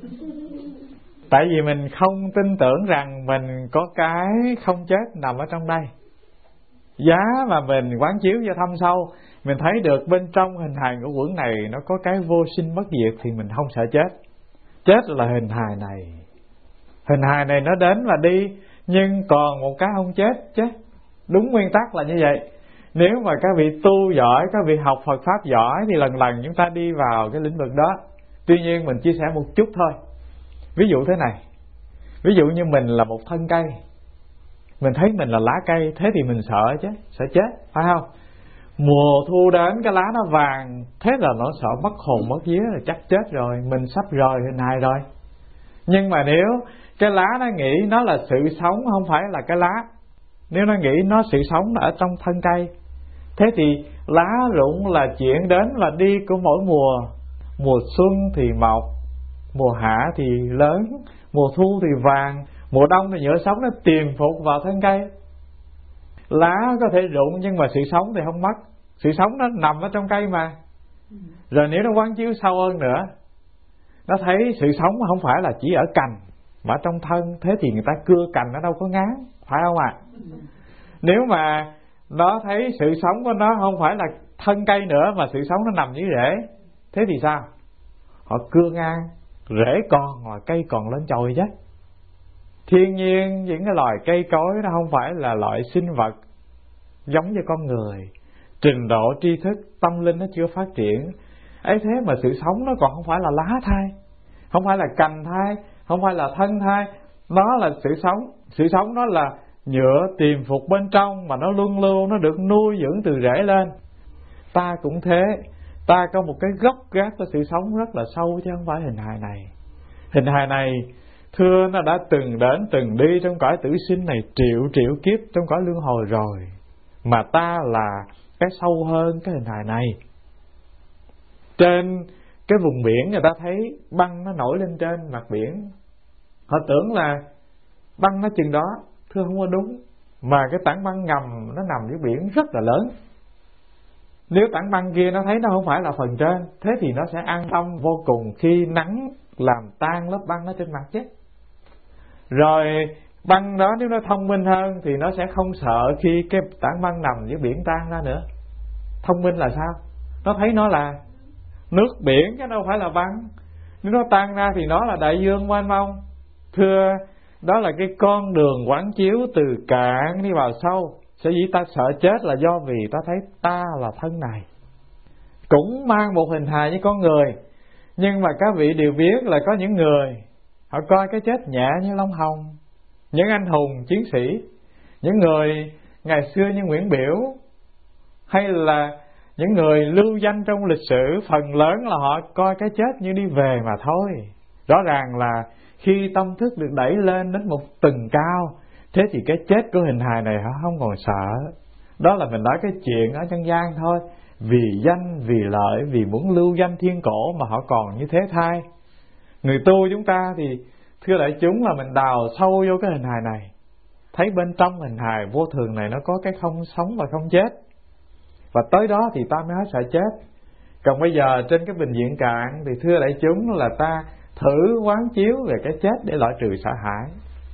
Tại vì mình không tin tưởng rằng mình có cái không chết nằm ở trong đây. Giá mà mình quán chiếu và thâm sâu, mình thấy được bên trong hình hài ngũ uẩn này nó có cái vô sinh bất diệt, thì mình không sợ chết. Chết là hình hài này, hình hài này nó đến và đi, nhưng còn một cái không chết chứ. Đúng nguyên tắc là như vậy. Nếu mà các vị tu giỏi, các vị học Phật Pháp giỏi, thì lần lần chúng ta đi vào cái lĩnh vực đó. Tuy nhiên mình chia sẻ một chút thôi. Ví dụ thế này, ví dụ như mình là một thân cây, mình thấy mình là lá cây, thế thì mình sợ chứ, sợ chết, phải không? Mùa thu đến cái lá nó vàng, thế là nó sợ mất hồn mất vía, là chắc chết rồi, mình sắp rời hình hài rồi. Nhưng mà nếu cái lá nó nghĩ nó là sự sống, không phải là cái lá, nếu nó nghĩ nó sự sống là ở trong thân cây, thế thì lá rụng là chuyện đến và đi của mỗi mùa. Mùa xuân thì mọc, mùa hạ thì lớn, mùa thu thì vàng, mùa đông thì nhựa sống nó tiềm phục vào thân cây. Lá có thể rụng nhưng mà sự sống thì không mất. Sự sống nó nằm ở trong cây mà. Rồi nếu nó quán chiếu sâu hơn nữa, nó thấy sự sống không phải là chỉ ở cành mà ở trong thân, thế thì người ta cưa cành nó đâu có ngán, phải không ạ? À? Nếu mà nó thấy sự sống của nó không phải là thân cây nữa mà sự sống nó nằm dưới rễ, thế thì sao? Họ cưa ngang, rễ còn mà cây còn lên chồi chứ. Thiên nhiên những cái loài cây cối nó không phải là loại sinh vật giống như con người, trình độ tri thức tâm linh nó chưa phát triển ấy, thế mà sự sống nó còn không phải là lá thai, không phải là cành thai, không phải là thân thai, nó là sự sống. Sự sống nó là nhựa tiềm phục bên trong mà nó luân lưu, nó được nuôi dưỡng từ rễ lên. Ta cũng thế, ta có một cái gốc gác của sự sống rất là sâu chứ không phải hình hài này. Hình hài này thưa nó đã từng đến từng đi trong cõi tử sinh này triệu triệu kiếp trong cõi luân hồi rồi, mà ta là cái sâu hơn cái hình hài này. Trên cái vùng biển người ta thấy băng nó nổi lên trên mặt biển, họ tưởng là băng nó chừng đó, thưa không có đúng, mà cái tảng băng ngầm nó nằm dưới biển rất là lớn. Nếu tảng băng kia nó thấy nó không phải là phần trên, thế thì nó sẽ an tâm vô cùng khi nắng làm tan lớp băng nó trên mặt chứ. Rồi băng đó nếu nó thông minh hơn thì nó sẽ không sợ khi cái tảng băng nằm dưới biển tan ra nữa. Thông minh là sao? Nó thấy nó là nước biển chứ đâu phải là băng. Nếu nó tan ra thì nó là đại dương mênh mông. Thưa, đó là cái con đường quán chiếu từ cạn đi vào sâu. Sở dĩ ta sợ chết là do vì ta thấy ta là thân này, cũng mang một hình hài với con người. Nhưng mà các vị đều biết là có những người họ coi cái chết nhẹ như lông hồng. Những anh hùng chiến sĩ, những người ngày xưa như Nguyễn Biểu, hay là những người lưu danh trong lịch sử, phần lớn là họ coi cái chết như đi về mà thôi. Rõ ràng là khi tâm thức được đẩy lên đến một tầng cao, thế thì cái chết của hình hài này họ không còn sợ. Đó là mình nói cái chuyện ở nhân gian thôi. Vì danh, vì lợi, vì muốn lưu danh thiên cổ mà họ còn như thế thai. Người tu chúng ta thì thưa đại chúng là mình đào sâu vô cái hình hài này, thấy bên trong hình hài vô thường này nó có cái không sống và không chết. Và tới đó thì ta mới hết sợ chết. Còn bây giờ trên cái bình diện cạn thì thưa đại chúng là ta thử quán chiếu về cái chết để loại trừ sợ hãi.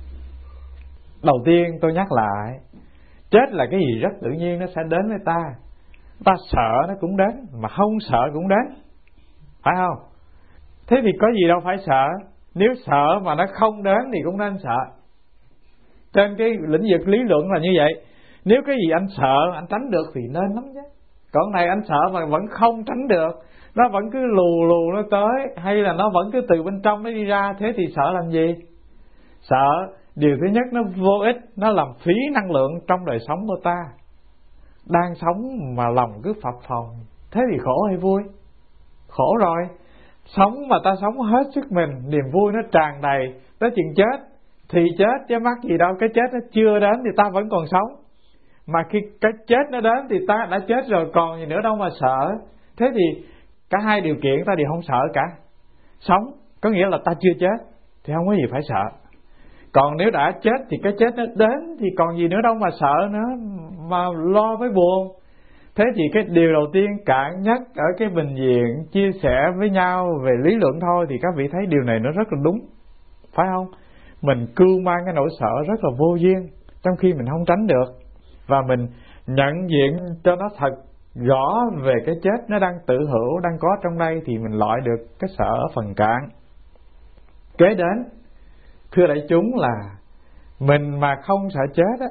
Đầu tiên tôi nhắc lại, chết là cái gì rất tự nhiên nó sẽ đến với ta. Ta sợ nó cũng đến, mà không sợ cũng đến, phải không? Thế thì có gì đâu phải sợ. Nếu sợ mà nó không đến thì cũng nên sợ. Trên cái lĩnh vực lý luận là như vậy. Nếu cái gì anh sợ anh tránh được thì nên lắm chứ. Còn này anh sợ mà vẫn không tránh được, nó vẫn cứ lù lù nó tới, hay là nó vẫn cứ từ bên trong nó đi ra, thế thì sợ làm gì? Sợ điều thứ nhất nó vô ích, nó làm phí năng lượng trong đời sống của ta. Đang sống mà lòng cứ phập phồng, thế thì khổ hay vui? Khổ rồi. Sống mà ta sống hết sức mình, niềm vui nó tràn đầy, tới chừng chết thì chết chứ mắc gì đâu. Cái chết nó chưa đến thì ta vẫn còn sống, mà khi cái chết nó đến thì ta đã chết rồi, còn gì nữa đâu mà sợ. Thế thì cả hai điều kiện ta đều không sợ cả. Sống có nghĩa là ta chưa chết thì không có gì phải sợ. Còn nếu đã chết thì cái chết nó đến thì còn gì nữa đâu mà sợ nữa, mà lo với buồn. Thế thì cái điều đầu tiên cạn nhất ở cái bình diện chia sẻ với nhau về lý luận thôi, thì các vị thấy điều này nó rất là đúng, phải không? Mình cưu mang cái nỗi sợ rất là vô duyên, trong khi mình không tránh được. Và mình nhận diện cho nó thật rõ về cái chết nó đang tự hữu, đang có trong đây, thì mình loại được cái sợ ở phần cạn. Kế đến, thưa đại chúng, là mình mà không sợ chết á,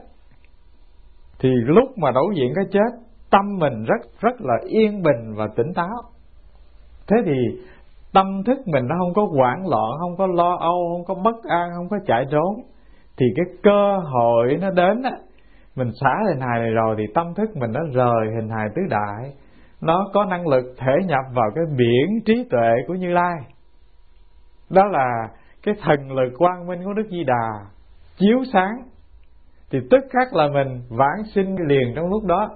thì lúc mà đối diện cái chết, tâm mình rất rất là yên bình và tỉnh táo. Thế thì tâm thức mình nó không có hoảng loạn, không có lo âu, không có bất an, không có chạy trốn. Thì cái cơ hội nó đến á, mình xả hình hài này rồi thì tâm thức mình nó rời hình hài tứ đại, nó có năng lực thể nhập vào cái biển trí tuệ của Như Lai. Đó là cái thần lực quang minh của Đức Di Đà chiếu sáng, thì tức khắc là mình vãng sinh liền trong lúc đó.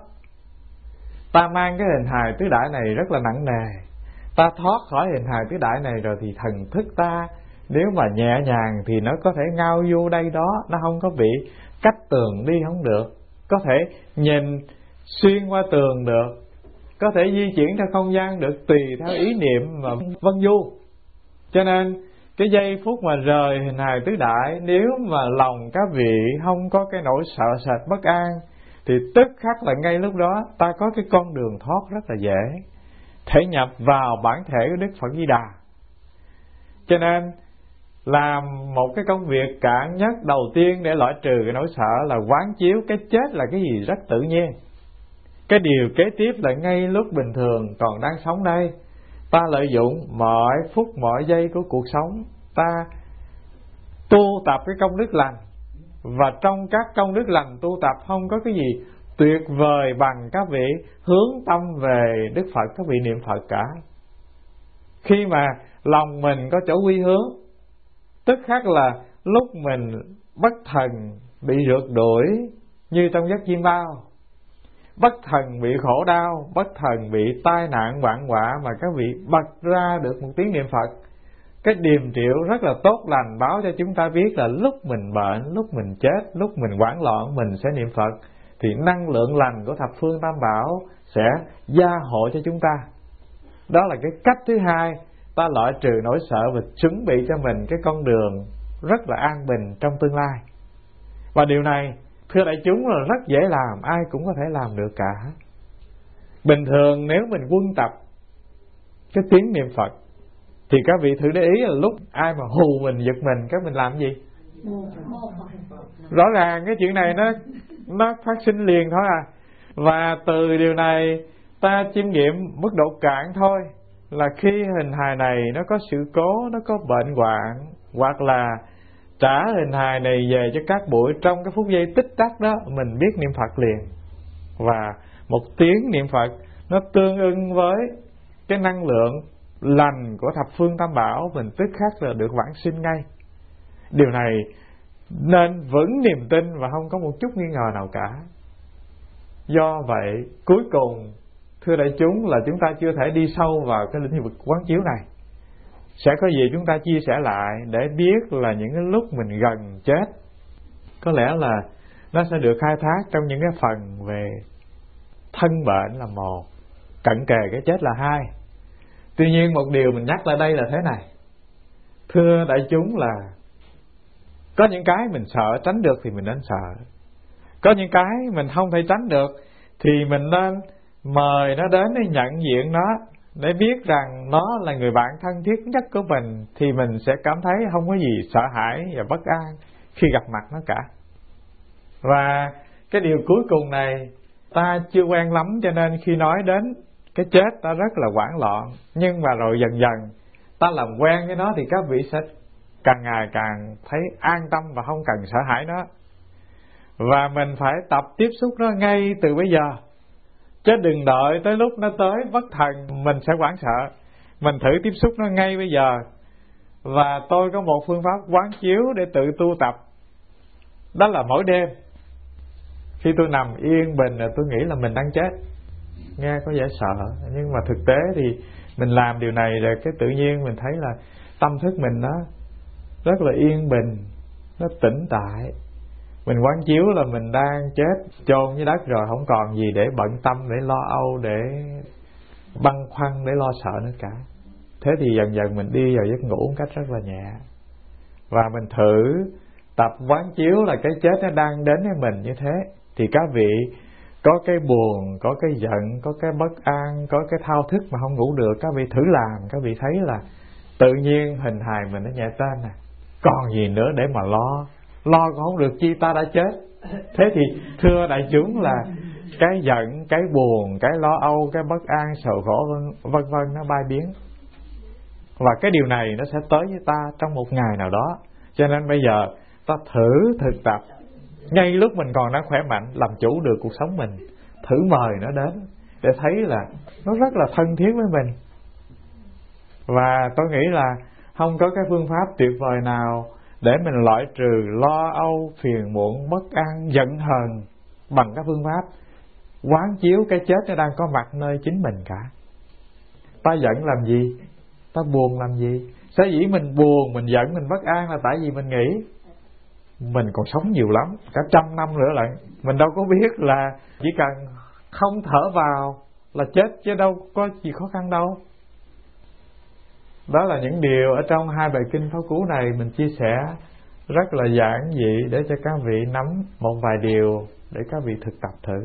Ta mang cái hình hài tứ đại này rất là nặng nề, ta thoát khỏi hình hài tứ đại này rồi thì thần thức ta nếu mà nhẹ nhàng thì nó có thể ngao vô đây đó, nó không có bị cách tường đi không được, có thể nhìn xuyên qua tường được, có thể di chuyển theo không gian được, tùy theo ý niệm mà vân du. Cho nên cái giây phút mà rời hình hài tứ đại, nếu mà lòng các vị không có cái nỗi sợ sệt bất an, thì tức khắc là ngay lúc đó ta có cái con đường thoát rất là dễ, thể nhập vào bản thể của Đức Phật Di Đà. Cho nên làm một cái công việc cạn nhất đầu tiên để loại trừ cái nỗi sợ là quán chiếu cái chết là cái gì rất tự nhiên. Cái điều kế tiếp là ngay lúc bình thường còn đang sống đây, ta lợi dụng mọi phút mọi giây của cuộc sống, ta tu tập cái công đức lành. Và trong các công đức lành tu tập không có cái gì tuyệt vời bằng các vị hướng tâm về Đức Phật, các vị niệm Phật cả. Khi mà lòng mình có chỗ quy hướng, tức khắc là lúc mình bất thần bị rượt đuổi như trong giấc chim bao, bất thần bị khổ đau, bất thần bị tai nạn hoạn họa, mà các vị bật ra được một tiếng niệm Phật, cái điềm triệu rất là tốt lành báo cho chúng ta biết là lúc mình bệnh, lúc mình chết, lúc mình hoảng loạn mình sẽ niệm Phật, thì năng lượng lành của thập phương tam bảo sẽ gia hộ cho chúng ta. Đó là cái cách thứ hai, ta loại trừ nỗi sợ và chuẩn bị cho mình cái con đường rất là an bình trong tương lai. Và điều này thưa đại chúng là rất dễ làm, ai cũng có thể làm được cả. Bình thường nếu mình quân tập cái tiếng niệm Phật thì các vị thử để ý là lúc ai mà hù mình, giật mình, các mình làm gì? Rõ ràng cái chuyện này nó nó phát sinh liền thôi à. Và từ điều này ta chiêm nghiệm mức độ cạn thôi, là khi hình hài này nó có sự cố, nó có bệnh hoạn, hoặc là trả hình hài này về cho các bụi, trong cái phút giây tích tắc đó mình biết niệm Phật liền. Và một tiếng niệm Phật nó tương ưng với cái năng lượng lành của thập phương tam bảo, mình tức khắc là được vãng sinh ngay. Điều này nên vững niềm tin và không có một chút nghi ngờ nào cả. Do vậy cuối cùng thưa đại chúng là chúng ta chưa thể đi sâu vào cái lĩnh vực quán chiếu này. Sẽ có gì chúng ta chia sẻ lại để biết là những cái lúc mình gần chết, có lẽ là nó sẽ được khai thác trong những cái phần về thân bệnh là một, cận kề cái chết là hai. Tuy nhiên một điều mình nhắc lại đây là thế này, thưa đại chúng, là có những cái mình sợ tránh được thì mình nên sợ, có những cái mình không thể tránh được thì mình nên mời nó đến để nhận diện nó, để biết rằng nó là người bạn thân thiết nhất của mình, thì mình sẽ cảm thấy không có gì sợ hãi và bất an khi gặp mặt nó cả. Và cái điều cuối cùng này ta chưa quen lắm, cho nên khi nói đến cái chết ta rất là hoảng loạn. Nhưng mà rồi dần dần ta làm quen với nó thì các vị sẽ càng ngày càng thấy an tâm và không cần sợ hãi nó. Và mình phải tập tiếp xúc nó ngay từ bây giờ, chứ đừng đợi tới lúc nó tới bất thần mình sẽ hoảng sợ. Mình thử tiếp xúc nó ngay bây giờ. Và tôi có một phương pháp quán chiếu để tự tu tập, đó là mỗi đêm khi tôi nằm yên bình là tôi nghĩ là mình đang chết. Nghe có vẻ sợ, nhưng mà thực tế thì mình làm điều này rồi cái tự nhiên mình thấy là tâm thức mình nó rất là yên bình, nó tĩnh tại. Mình quán chiếu là mình đang chết chôn dưới đất rồi, không còn gì để bận tâm, để lo âu, để băn khoăn, để lo sợ nữa cả. Thế thì dần dần mình đi vào giấc ngủ một cách rất là nhẹ. Và mình thử tập quán chiếu là cái chết nó đang đến với mình như thế. Thì các vị có cái buồn, có cái giận, có cái bất an, có cái thao thức mà không ngủ được, các vị thử làm, các vị thấy là tự nhiên hình hài mình nó nhẹ tên nè. Còn gì nữa để mà lo, lo còn không được chi ta đã chết. Thế thì thưa đại chúng là cái giận, cái buồn, cái lo âu, cái bất an, sầu khổ vân vân vân nó bay biến. Và cái điều này nó sẽ tới với ta trong một ngày nào đó. Cho nên bây giờ ta thử thực tập ngay lúc mình còn đang khỏe mạnh, làm chủ được cuộc sống mình, thử mời nó đến để thấy là nó rất là thân thiết với mình. Và tôi nghĩ là không có cái phương pháp tuyệt vời nào để mình loại trừ lo âu, phiền muộn, bất an, giận hờn bằng cái phương pháp quán chiếu cái chết nó đang có mặt nơi chính mình cả. Ta giận làm gì? Ta buồn làm gì? Sở dĩ mình buồn, mình giận, mình bất an là tại vì mình nghĩ mình còn sống nhiều lắm, cả trăm năm nữa lại. Mình đâu có biết là chỉ cần không thở vào là chết, chứ đâu có gì khó khăn đâu. Đó là những điều ở trong hai bài kinh Pháp Cú này mình chia sẻ rất là giản dị để cho các vị nắm một vài điều để các vị thực tập thử.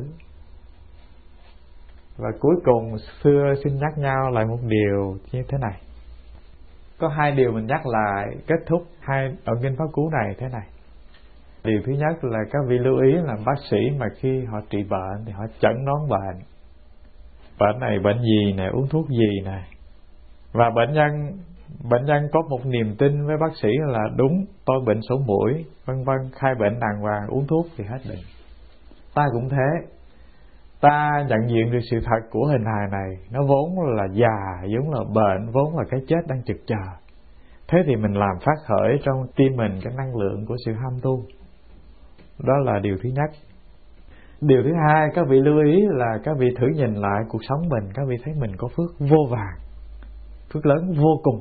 Và cuối cùng xưa xin nhắc nhau lại một điều như thế này. Có hai điều mình nhắc lại kết thúc hai đoạn kinh Pháp Cú này thế này. Điều thứ nhất là các vị lưu ý là bác sĩ mà khi họ trị bệnh thì họ chẩn đoán bệnh. Bệnh này bệnh gì nè, uống thuốc gì nè. Và bệnh nhân bệnh nhân có một niềm tin với bác sĩ là đúng, tôi bệnh sổ mũi, vân vân, khai bệnh đàng hoàng, uống thuốc thì hết bệnh. Ta cũng thế. Ta nhận diện được sự thật của hình hài này, nó vốn là già, vốn là bệnh, vốn là cái chết đang trực chờ. Thế thì mình làm phát khởi trong tim mình cái năng lượng của sự ham tu. Đó là điều thứ nhất. Điều thứ hai, các vị lưu ý là các vị thử nhìn lại cuộc sống mình, các vị thấy mình có phước vô vàn, phước lớn vô cùng.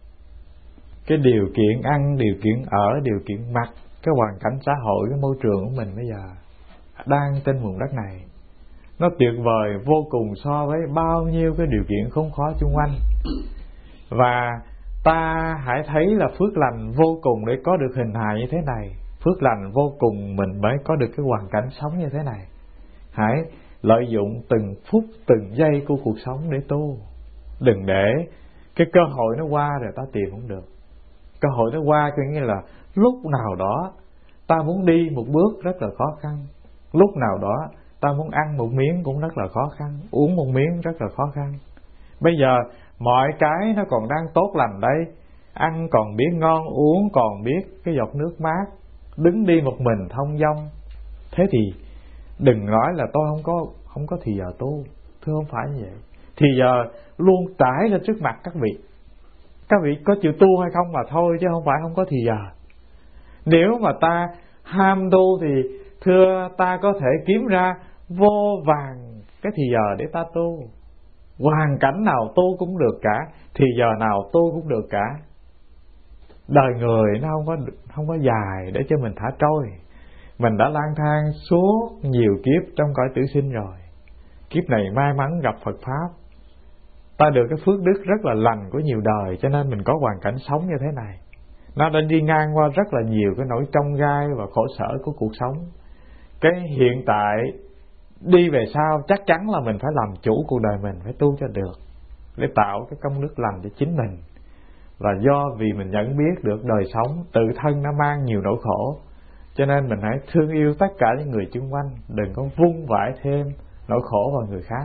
Cái điều kiện ăn, điều kiện ở, điều kiện mặc, cái hoàn cảnh xã hội, cái môi trường của mình bây giờ đang trên vùng đất này, nó tuyệt vời vô cùng so với bao nhiêu cái điều kiện khốn khó chung quanh. Và ta hãy thấy là phước lành vô cùng để có được hình hài như thế này. Phước lành vô cùng mình mới có được cái hoàn cảnh sống như thế này. Hãy lợi dụng từng phút, từng giây của cuộc sống để tu. Đừng để cái cơ hội nó qua rồi ta tìm không được. Cơ hội nó qua có nghĩa là lúc nào đó ta muốn đi một bước rất là khó khăn, lúc nào đó ta muốn ăn một miếng cũng rất là khó khăn, uống một miếng rất là khó khăn. Bây giờ mọi cái nó còn đang tốt lành đây, ăn còn biết ngon, uống còn biết cái giọt nước mát, đứng đi một mình thông dong. Thế thì đừng nói là tôi không có không có thì giờ tu. Thưa không phải như vậy. Thì giờ luôn trải lên trước mặt các vị. Các vị có chịu tu hay không mà thôi, chứ không phải không có thì giờ. Nếu mà ta ham tu thì thưa ta có thể kiếm ra vô vàn cái thì giờ để ta tu. Hoàn cảnh nào tu cũng được cả, thì giờ nào tu cũng được cả. Đời người nó không có không có dài để cho mình thả trôi. Mình đã lang thang suốt nhiều kiếp trong cõi tử sinh rồi. Kiếp này may mắn gặp Phật Pháp, ta được cái phước đức rất là lành của nhiều đời, cho nên mình có hoàn cảnh sống như thế này. Nó đã đi ngang qua rất là nhiều cái nỗi chông gai và khổ sở của cuộc sống. Cái hiện tại đi về sau chắc chắn là mình phải làm chủ cuộc đời mình, phải tu cho được, để tạo cái công đức lành cho chính mình. Và do vì mình nhận biết được đời sống tự thân nó mang nhiều nỗi khổ, cho nên mình hãy thương yêu tất cả những người xung quanh, đừng có vung vãi thêm nỗi khổ vào người khác.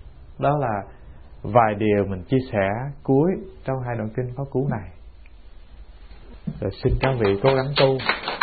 Đó là vài điều mình chia sẻ cuối trong hai đoạn kinh Pháp Cú này. Rồi xin các vị cố gắng tu.